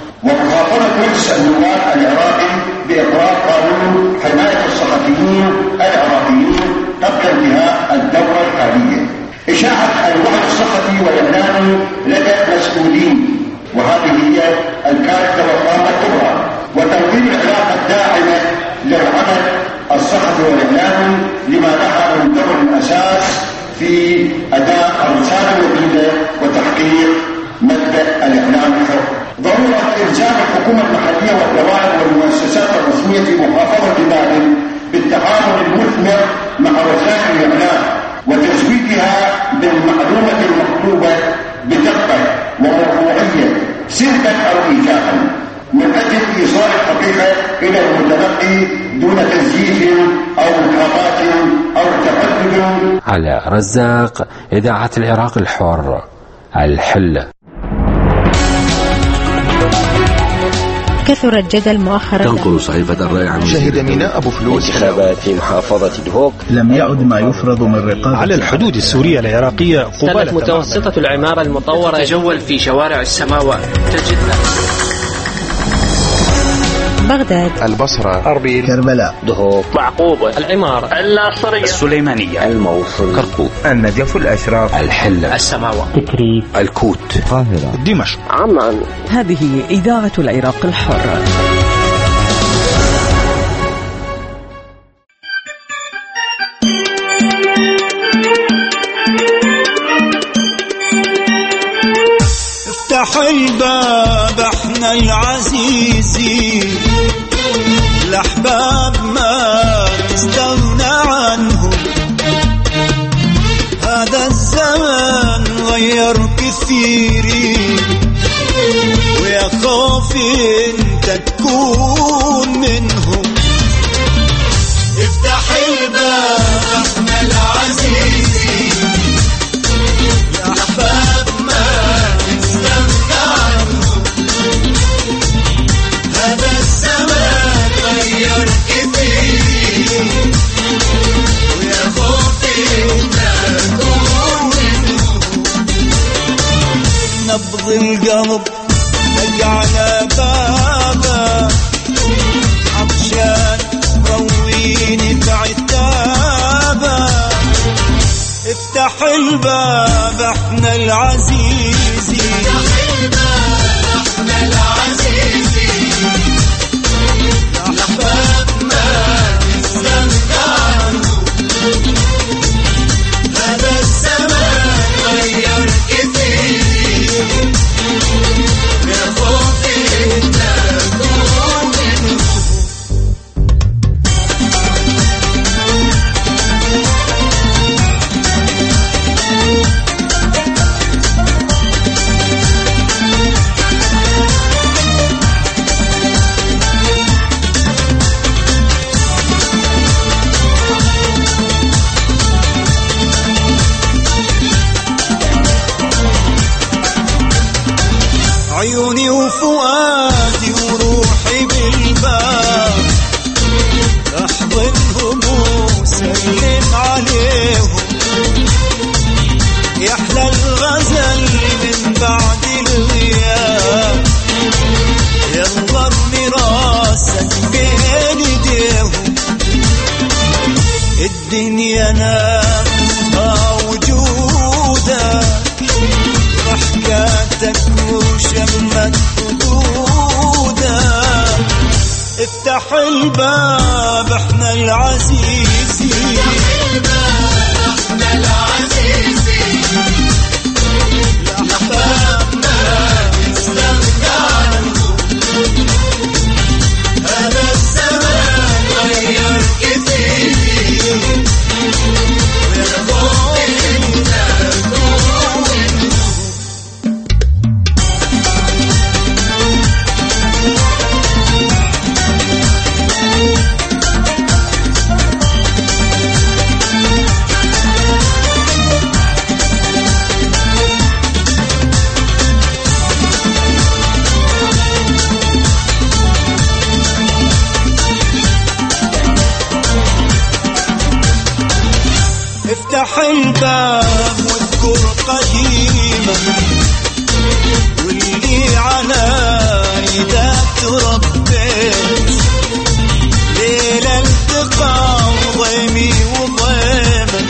ومخاطبة مجلس النواب العراقي بإقرار قانون حماية الصحفيين العراقيين قبل انتهاء الدورة الحالية. إشاعة الوعي الصحفي والإعلامي لدى المسؤولين، وهذه هي الكارثة والطامة الكبرى، وتوظيف العلاقة الداعمة للعمل الصحفي والإعلامي لما لها من دور الأساس في أداء الرسالة الوحيدة وتحقيق مبدأ الإعلام الحر. ضرورة إلزام الحكومة المحلية والدوائر والمؤسسات الرسمية في محافظة بابل بالتعاون المثمر مع وسائل الإعلام وتزويدها بالمعلومة المطلوبة بدقة وموضوعية سلبا أو إيجابا من أجل إيصال الحقيقة إلى المتلقي دون تزييف أو إلحاقات أو تردد. على رزاق، إذاعة العراق الحر، الحل. كثر الجدل مؤخرا. تنقل صحيفة الرأي عن شهد ميناء أبو فلوس انتخابات في محافظة دهوك. لم يعد ما يفرض من رقابة على الحدود السورية العراقية قبالة متوسطة العمارة المطورة تتجول في شوارع السماوات تجد بغداد، البصرة، أربيل، كربلاء، دهوك، معقوبة، العمارة، اللاصرية، السليمانية، الموصل، كركوك، النجف، الأشراف، الحلة، السماوات، تكريت، الكوت، القاهرة، دمشق، عمان. هذه إذاعة العراق الحر. الباب احنا العزيزين، الأحباب ما تستغنى عنهم. هذا الزمن غير كثيرين، ويا خوفي انت تكون منهم. افتح الباب احنا العزيزين، الأحباب ما تستغنى عنهم. هذا الزمان غير كثير، ويا خوفي تكون منهم. نبض القلب دق على بابه، عطشان رويني بعتابه. افتح الباب احنا العزيزين، افتح الباب احنا العزيزين، الأحباب ما تستغنى عنهم. هذا الزمان غير كثير، يا خوفي تكون منهم. عيوني وفؤادي وروحي بالباب، احضنهم وسلم عليهم. يحلى الغزل من بعد الغياب، يلا ارمي راسك بين ايديهم. الدنيا نامها وجودك، ضحكاتك وشمت خدودك. افتح الباب احنا العزيزين، افتح الباب احنا العزيزين، الأحباب ما تستغنى عنهم. هذا الزمان غير كثير، ويا خوفي تكون منهم. افتح الباب واذكر قديما، واللي على يدك تربيت. ليلة التقى وضيمي وضيمك،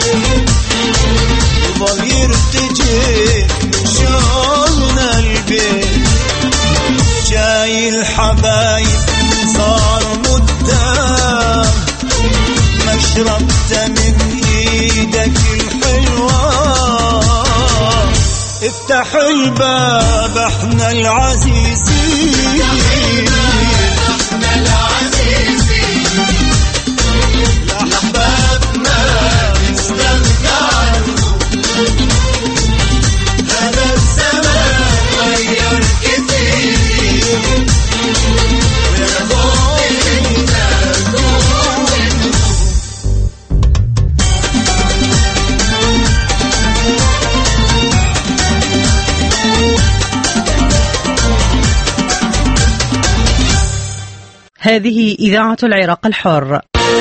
وظل يرتجي شغلنا البيت. جاي الحبايب صار مدام، ما شربت من ايدك الحلوة. افتح الباب احنا العزيزين، احنا العزيزين، الأحباب ما تستغنى عنهم. هذا الزمان غير كثير، ويا خوفي تكون منهم. هذه إذاعة العراق الحر.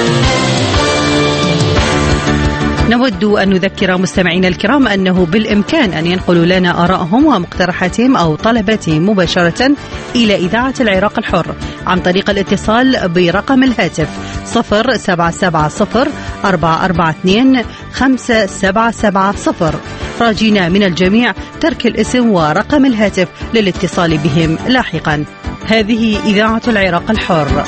نود أن نذكر مستمعينا الكرام أنه بالإمكان أن ينقلوا لنا آراءهم ومقترحاتهم أو طلباتهم مباشرة إلى إذاعة العراق الحر عن طريق الاتصال برقم الهاتف صفر سبعة سبعة صفر أربعة أربعة اثنين خمسة سبعة سبعة صفر. راجينا من الجميع ترك الاسم ورقم الهاتف للاتصال بهم لاحقا. هذه إذاعة العراق الحر.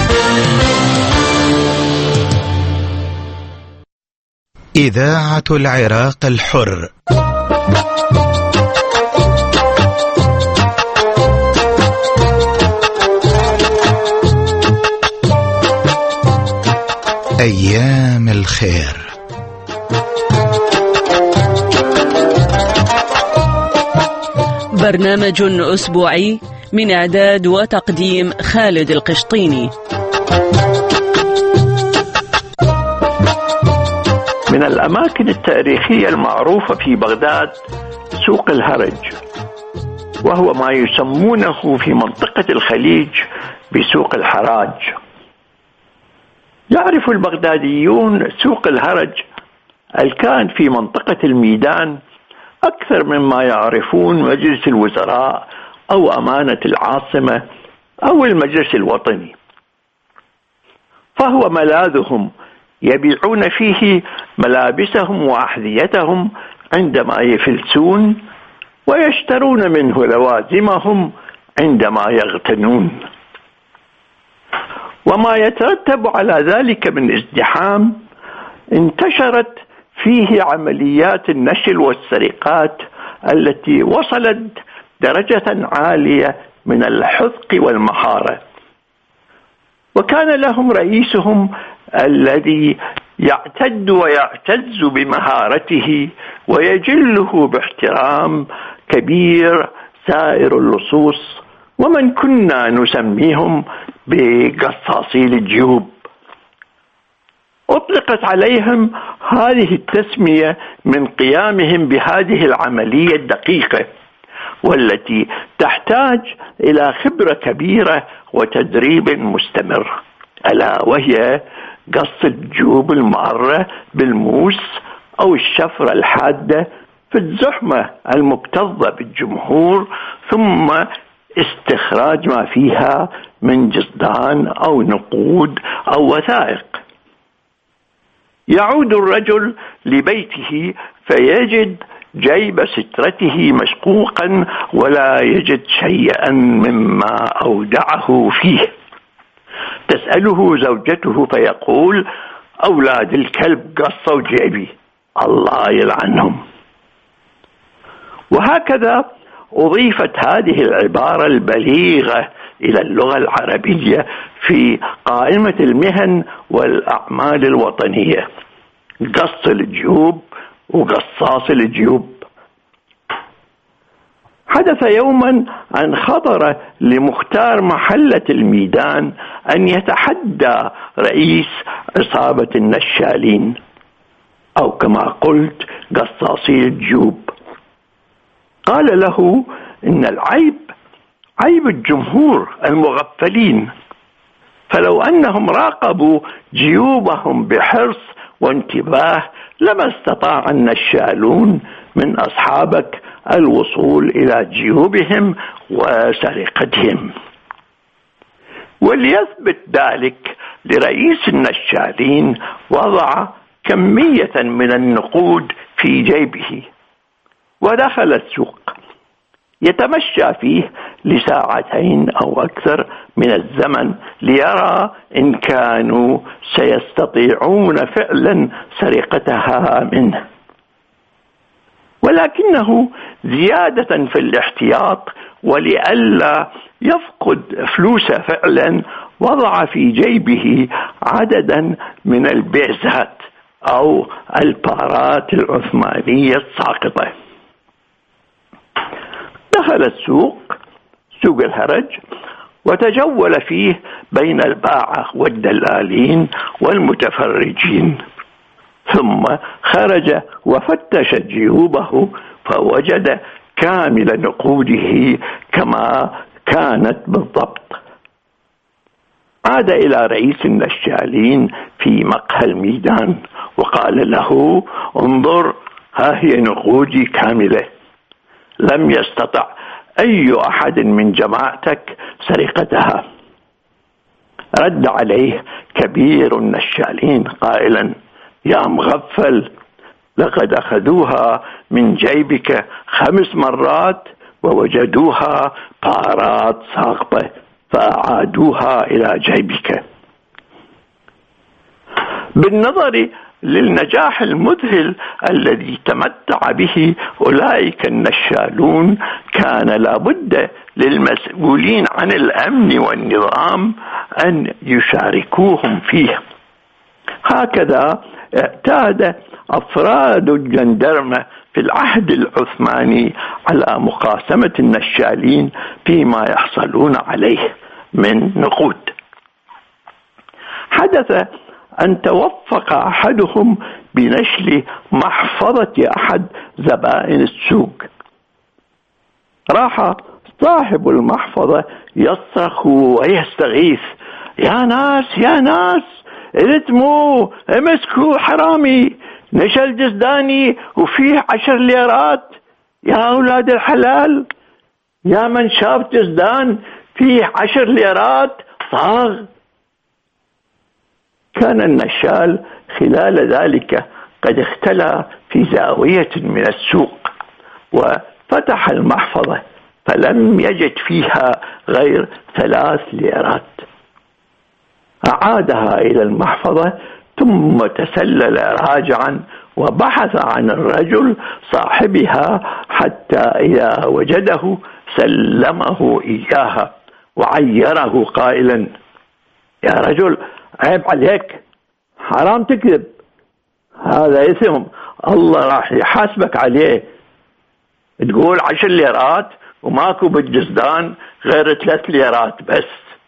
إذاعة العراق الحر. أيام الخير. برنامج أسبوعي من إعداد وتقديم خالد القشطيني. من الأماكن التاريخية المعروفة في بغداد سوق الهرج، وهو ما يسمونه في منطقة الخليج بسوق الحراج. يعرف البغداديون سوق الهرج الكان في منطقة الميدان أكثر مما يعرفون مجلس الوزراء أو أمانة العاصمة أو المجلس الوطني، فهو ملاذهم، يبيعون فيه ملابسهم وأحذيتهم عندما يفلسون، ويشترون منه لوازمهم عندما يغتنون. وما يترتب على ذلك من ازدحام انتشرت فيه عمليات النشل والسرقات التي وصلت درجة عالية من الحذق والمهارة. وكان لهم رئيسهم الذي يعتد ويعتز بمهارته ويجله باحترام كبير سائر اللصوص، ومن كنا نسميهم بقصاصي الجيوب. أطلقت عليهم هذه التسمية من قيامهم بهذه العملية الدقيقة، والتي تحتاج إلى خبرة كبيرة وتدريب مستمر، ألا وهي قص الجيوب المارة بالموس أو الشفرة الحادة في الزحمة المكتظة بالجمهور، ثم استخراج ما فيها من جسدان أو نقود أو وثائق. يعود الرجل لبيته فيجد جيب سترته مشقوقا ولا يجد شيئا مما أودعه فيه. تسأله زوجته فيقول: أولاد الكلب قصوا جيبي، الله يلعنهم. وهكذا أضيفت هذه العبارة البليغة إلى اللغة العربية في قائمة المهن والأعمال الوطنية: قص الجيوب وقصاص الجيوب. حدث يوما أن خطر لمختار محلة الميدان أن يتحدى رئيس عصابة النشالين، أو كما قلت قصاصي الجيوب. قال له إن العيب عيب الجمهور المغفلين، فلو أنهم راقبوا جيوبهم بحرص وانتباه لما استطاع النشالون من أصحابك الوصول إلى جيوبهم وسرقتهم. وليثبت ذلك لرئيس النشالين وضع كمية من النقود في جيبه ودخل السوق يتمشى فيه لساعتين أو أكثر من الزمن ليرى إن كانوا سيستطيعون فعلا سرقتها منه. ولكنه زيادة في الاحتياط ولئلا يفقد فلوسه فعلا وضع في جيبه عددا من البعزات أو البارات العثمانية الساقطة. دخل السوق سوق الهرج وتجول فيه بين الباعة والدلالين والمتفرجين، ثم خرج وفتش جيوبه فوجد كامل نقوده كما كانت بالضبط. عاد إلى رئيس النشالين في مقهى الميدان وقال له: انظر، ها هي نقودي كاملة، لم يستطع أي أحد من جماعتك سرقتها. رد عليه كبير النشالين قائلا: يا مغفل، لقد أخذوها من جيبك خمس مرات ووجدوها بارات ساقطة فأعادوها إلى جيبك. بالنظر للنجاح المذهل الذي تمتع به أولئك النشالون، كان لابد للمسؤولين عن الأمن والنظام أن يشاركوهم فيه. هكذا اعتاد أفراد الجندرمة في العهد العثماني على مقاسمة النشالين فيما يحصلون عليه من نقود. حدث أن توفق أحدهم بنشل محفظة أحد زبائن السوق. راح صاحب المحفظة يصرخ ويستغيث: يا ناس يا ناس ارتموا، امسكوا حرامي، نشل جزداني وفيه عشر ليرات، يا أولاد الحلال، يا من شاف جزدان فيه عشر ليرات صاغ. كان النشال خلال ذلك قد اختلى في زاوية من السوق وفتح المحفظة فلم يجد فيها غير ثلاث ليرات. أعادها إلى المحفظة ثم تسلل راجعا وبحث عن الرجل صاحبها حتى إذا وجده سلمه إياها وعيره قائلا: يا رجل عيب عليك، حرام تكذب، هذا إثم الله راح يحاسبك عليه، تقول عشر ليرات وماكو بالجزدان غير ثلاث ليرات بس.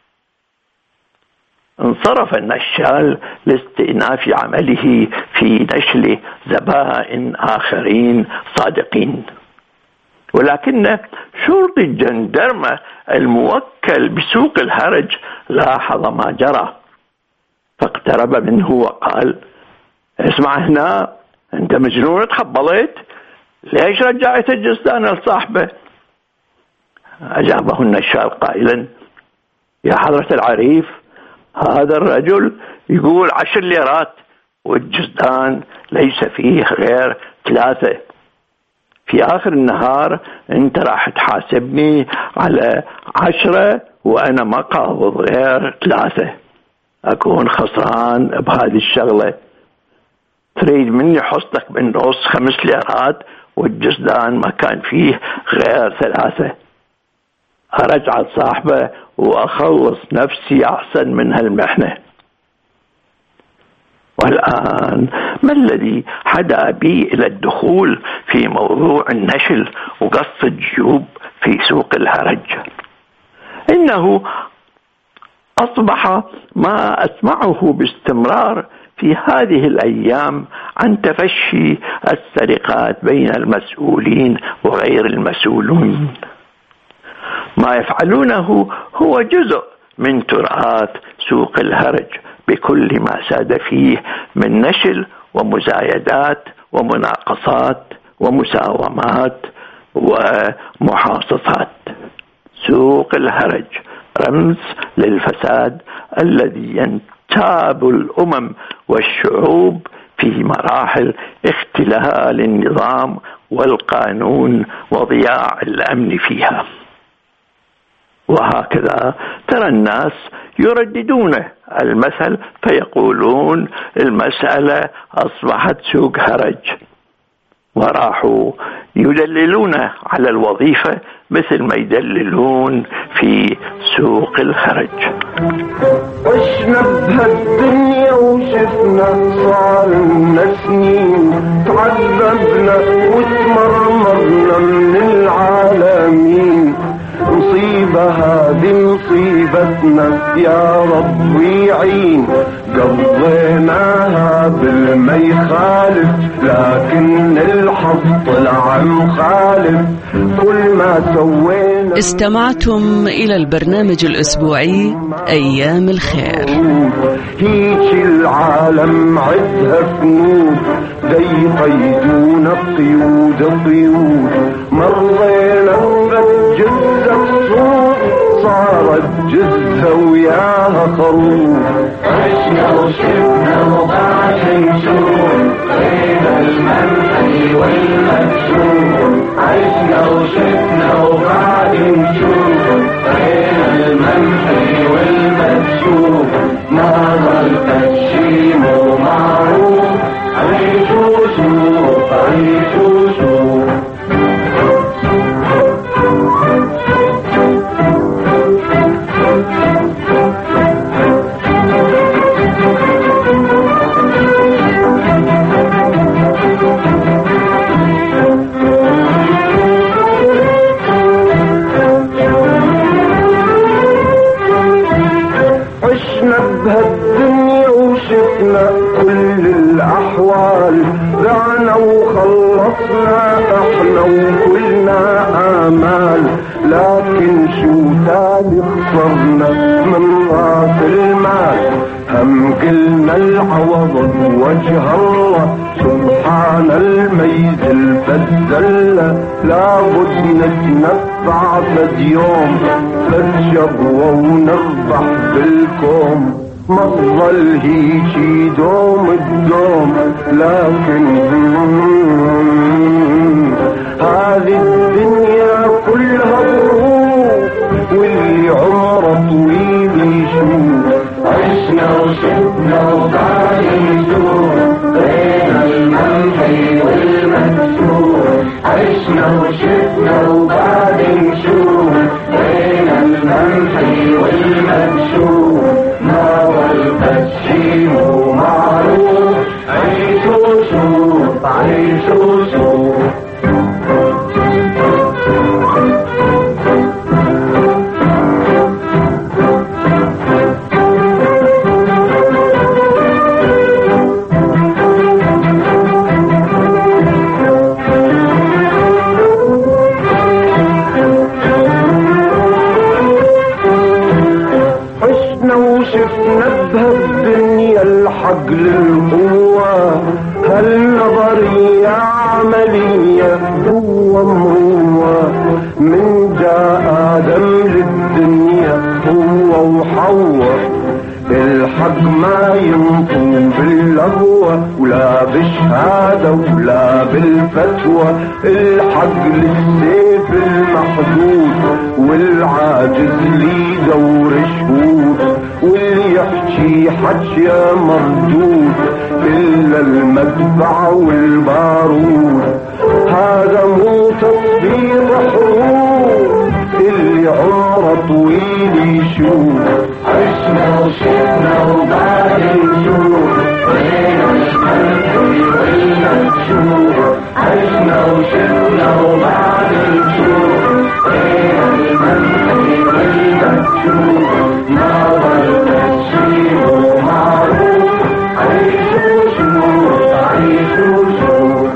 انصرف النشال لاستئناف عمله في نشل زبائن آخرين صادقين، ولكن شرطي الجندرمة الموكل بسوق الهرج لاحظ ما جرى فاقترب منه وقال: اسمع هنا، انت مجنون تخبلت؟ ليش رجعت الجزدان لصاحبه؟ أجابه النشال قائلا: يا حضرة العريف، هذا الرجل يقول عشر ليرات والجزدان ليس فيه غير ثلاثة. في آخر النهار انت راح تحاسبني على عشرة وأنا ما قابض غير ثلاثة، أكون خسران بهذه الشغلة. تريد مني حصتك بالنص خمس ليرات والجزدان ما كان فيه غير ثلاثة. أرجع صاحبه وأخلص نفسي أحسن من هالمحنة. والآن ما الذي حدا بي إلى الدخول في موضوع النشل وقص الجيوب في سوق الهرج؟ إنه أصبح ما أسمعه باستمرار في هذه الأيام عن تفشي السرقات بين المسؤولين وغير المسؤولين. ما يفعلونه هو جزء من تراث سوق الهرج بكل ما ساد فيه من نشل ومزايدات ومناقصات ومساومات ومحاصصات. سوق الهرج رمز للفساد الذي ينتاب الأمم والشعوب في مراحل اختلال النظام والقانون وضياع الأمن فيها. وهكذا ترى الناس يرددون المثل فيقولون المسألة أصبحت سوق هرج، وراحوا يدللون على الوظيفة مثل ما يدللون في سوق الهرج. عشنا بهالدنيا وشفنا صار لنا سنين، تعذبنا وتمرمرنا من العالمين. مصيبة هذه مصيبتنا يا رب يعين، قضيناها بالما يخالف لكن الحظ طلع مخالف. كل ما سوينا. استمعتم إلى البرنامج الأسبوعي أيام الخير. هيك العالم عدها فنود، زي قيدونا قيود قيود. مرينا بجزة الصوت صارت جزة وياها خروف. عشنا وشفنا وقعش نشوف بين المنحي والمكشوف. عشنا وشفنا وقعد نشوف بين المنحي والمكشوف. ما ظلت الشي مو معروف، عيشوا شوف عيشوا شوف. وخلصنا احنا وكلنا آمال، لكن شو تاني خسرنا من راس المال؟ هم قلنا العوض وجه الله سبحان الميز الفزلة، لابد نتنفع فد يوم فد شبوة ونربح بالكوم. ما ظل هيجي دوم الدوم، لكن هذه الدنيا كلها ظروف، واللي عمره طويل يشوف. عشنا وشفنا وبعدين نشوف بين المنفي والمكسور. عشنا وشفنا وبعدين نشوف بين المنفي والمكسور. ما ولد شيء مو معروف، عيشوا شوف عيشوا شوف. عقل القوة هالنظرية عملية هو مروة. من جاء آدم للدنيا هو وحواء، الحق ما ينطق باللهوة ولا بالشهادة ولا بالفتوى. الحق للسيف المحدود والعاجز لي دور شهود، واللي يحكي حكي مردود إلا المدفع والبارود. هذا مو تصدير حروب، اللي عمره طويل يشوف. عشنا وشفنا وبعدين نشوف بين المنفي والمكشوف. عشنا وشفنا وبعدين نشوف بين المنفي والمكشوف. ما ظل الشيء معروف، عيشوا شوف عيشوا شوف.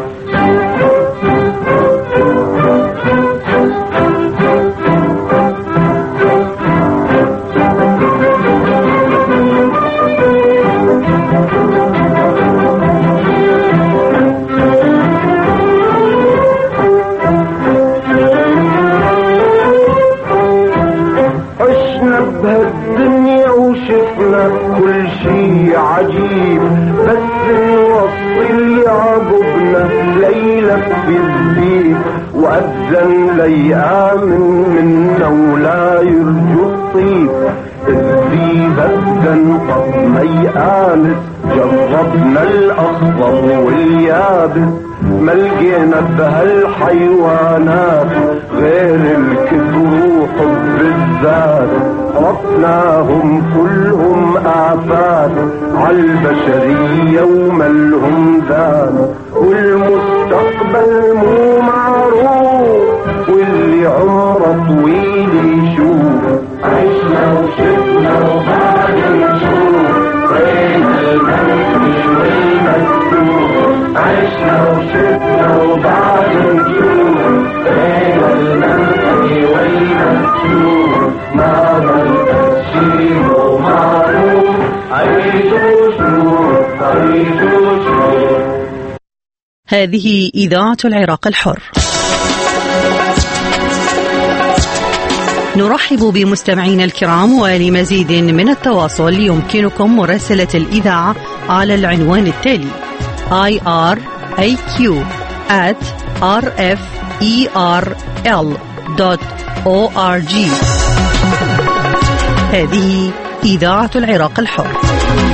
بهالدنيا وشفنا كل شي عجيب، بس نوصل يعقبنا ليلة في الزيب. وأذن ليآمن منا ولا يرجو الطيب. الزيب أذن قد ما يآنس، جربنا الأخضر واليابس. ما لقينا بهالحيوانات غير الكبر وحب الذات. ربناهم كلهم آفات عالبشرية وملهم ذات. والمستقبل مو معروف، واللي عمره طويل يشوف. عشنا وشفنا وبعدين نشوف بين المنفي والمكتوب. عشنا وشفنا وبعدين نشوف بين المنفي والمكتوب. ما ظل شيء معروف، عيشوا شوف عيشوا شوف. هذه إذاعة العراق الحر. نرحب بمستمعينا الكرام، ولمزيد من التواصل يمكنكم مراسلة الإذاعة على العنوان التالي آي آر إيه كيو آت آر إف إي آر إل دوت أو آر جي. هذه إذاعة العراق الحر.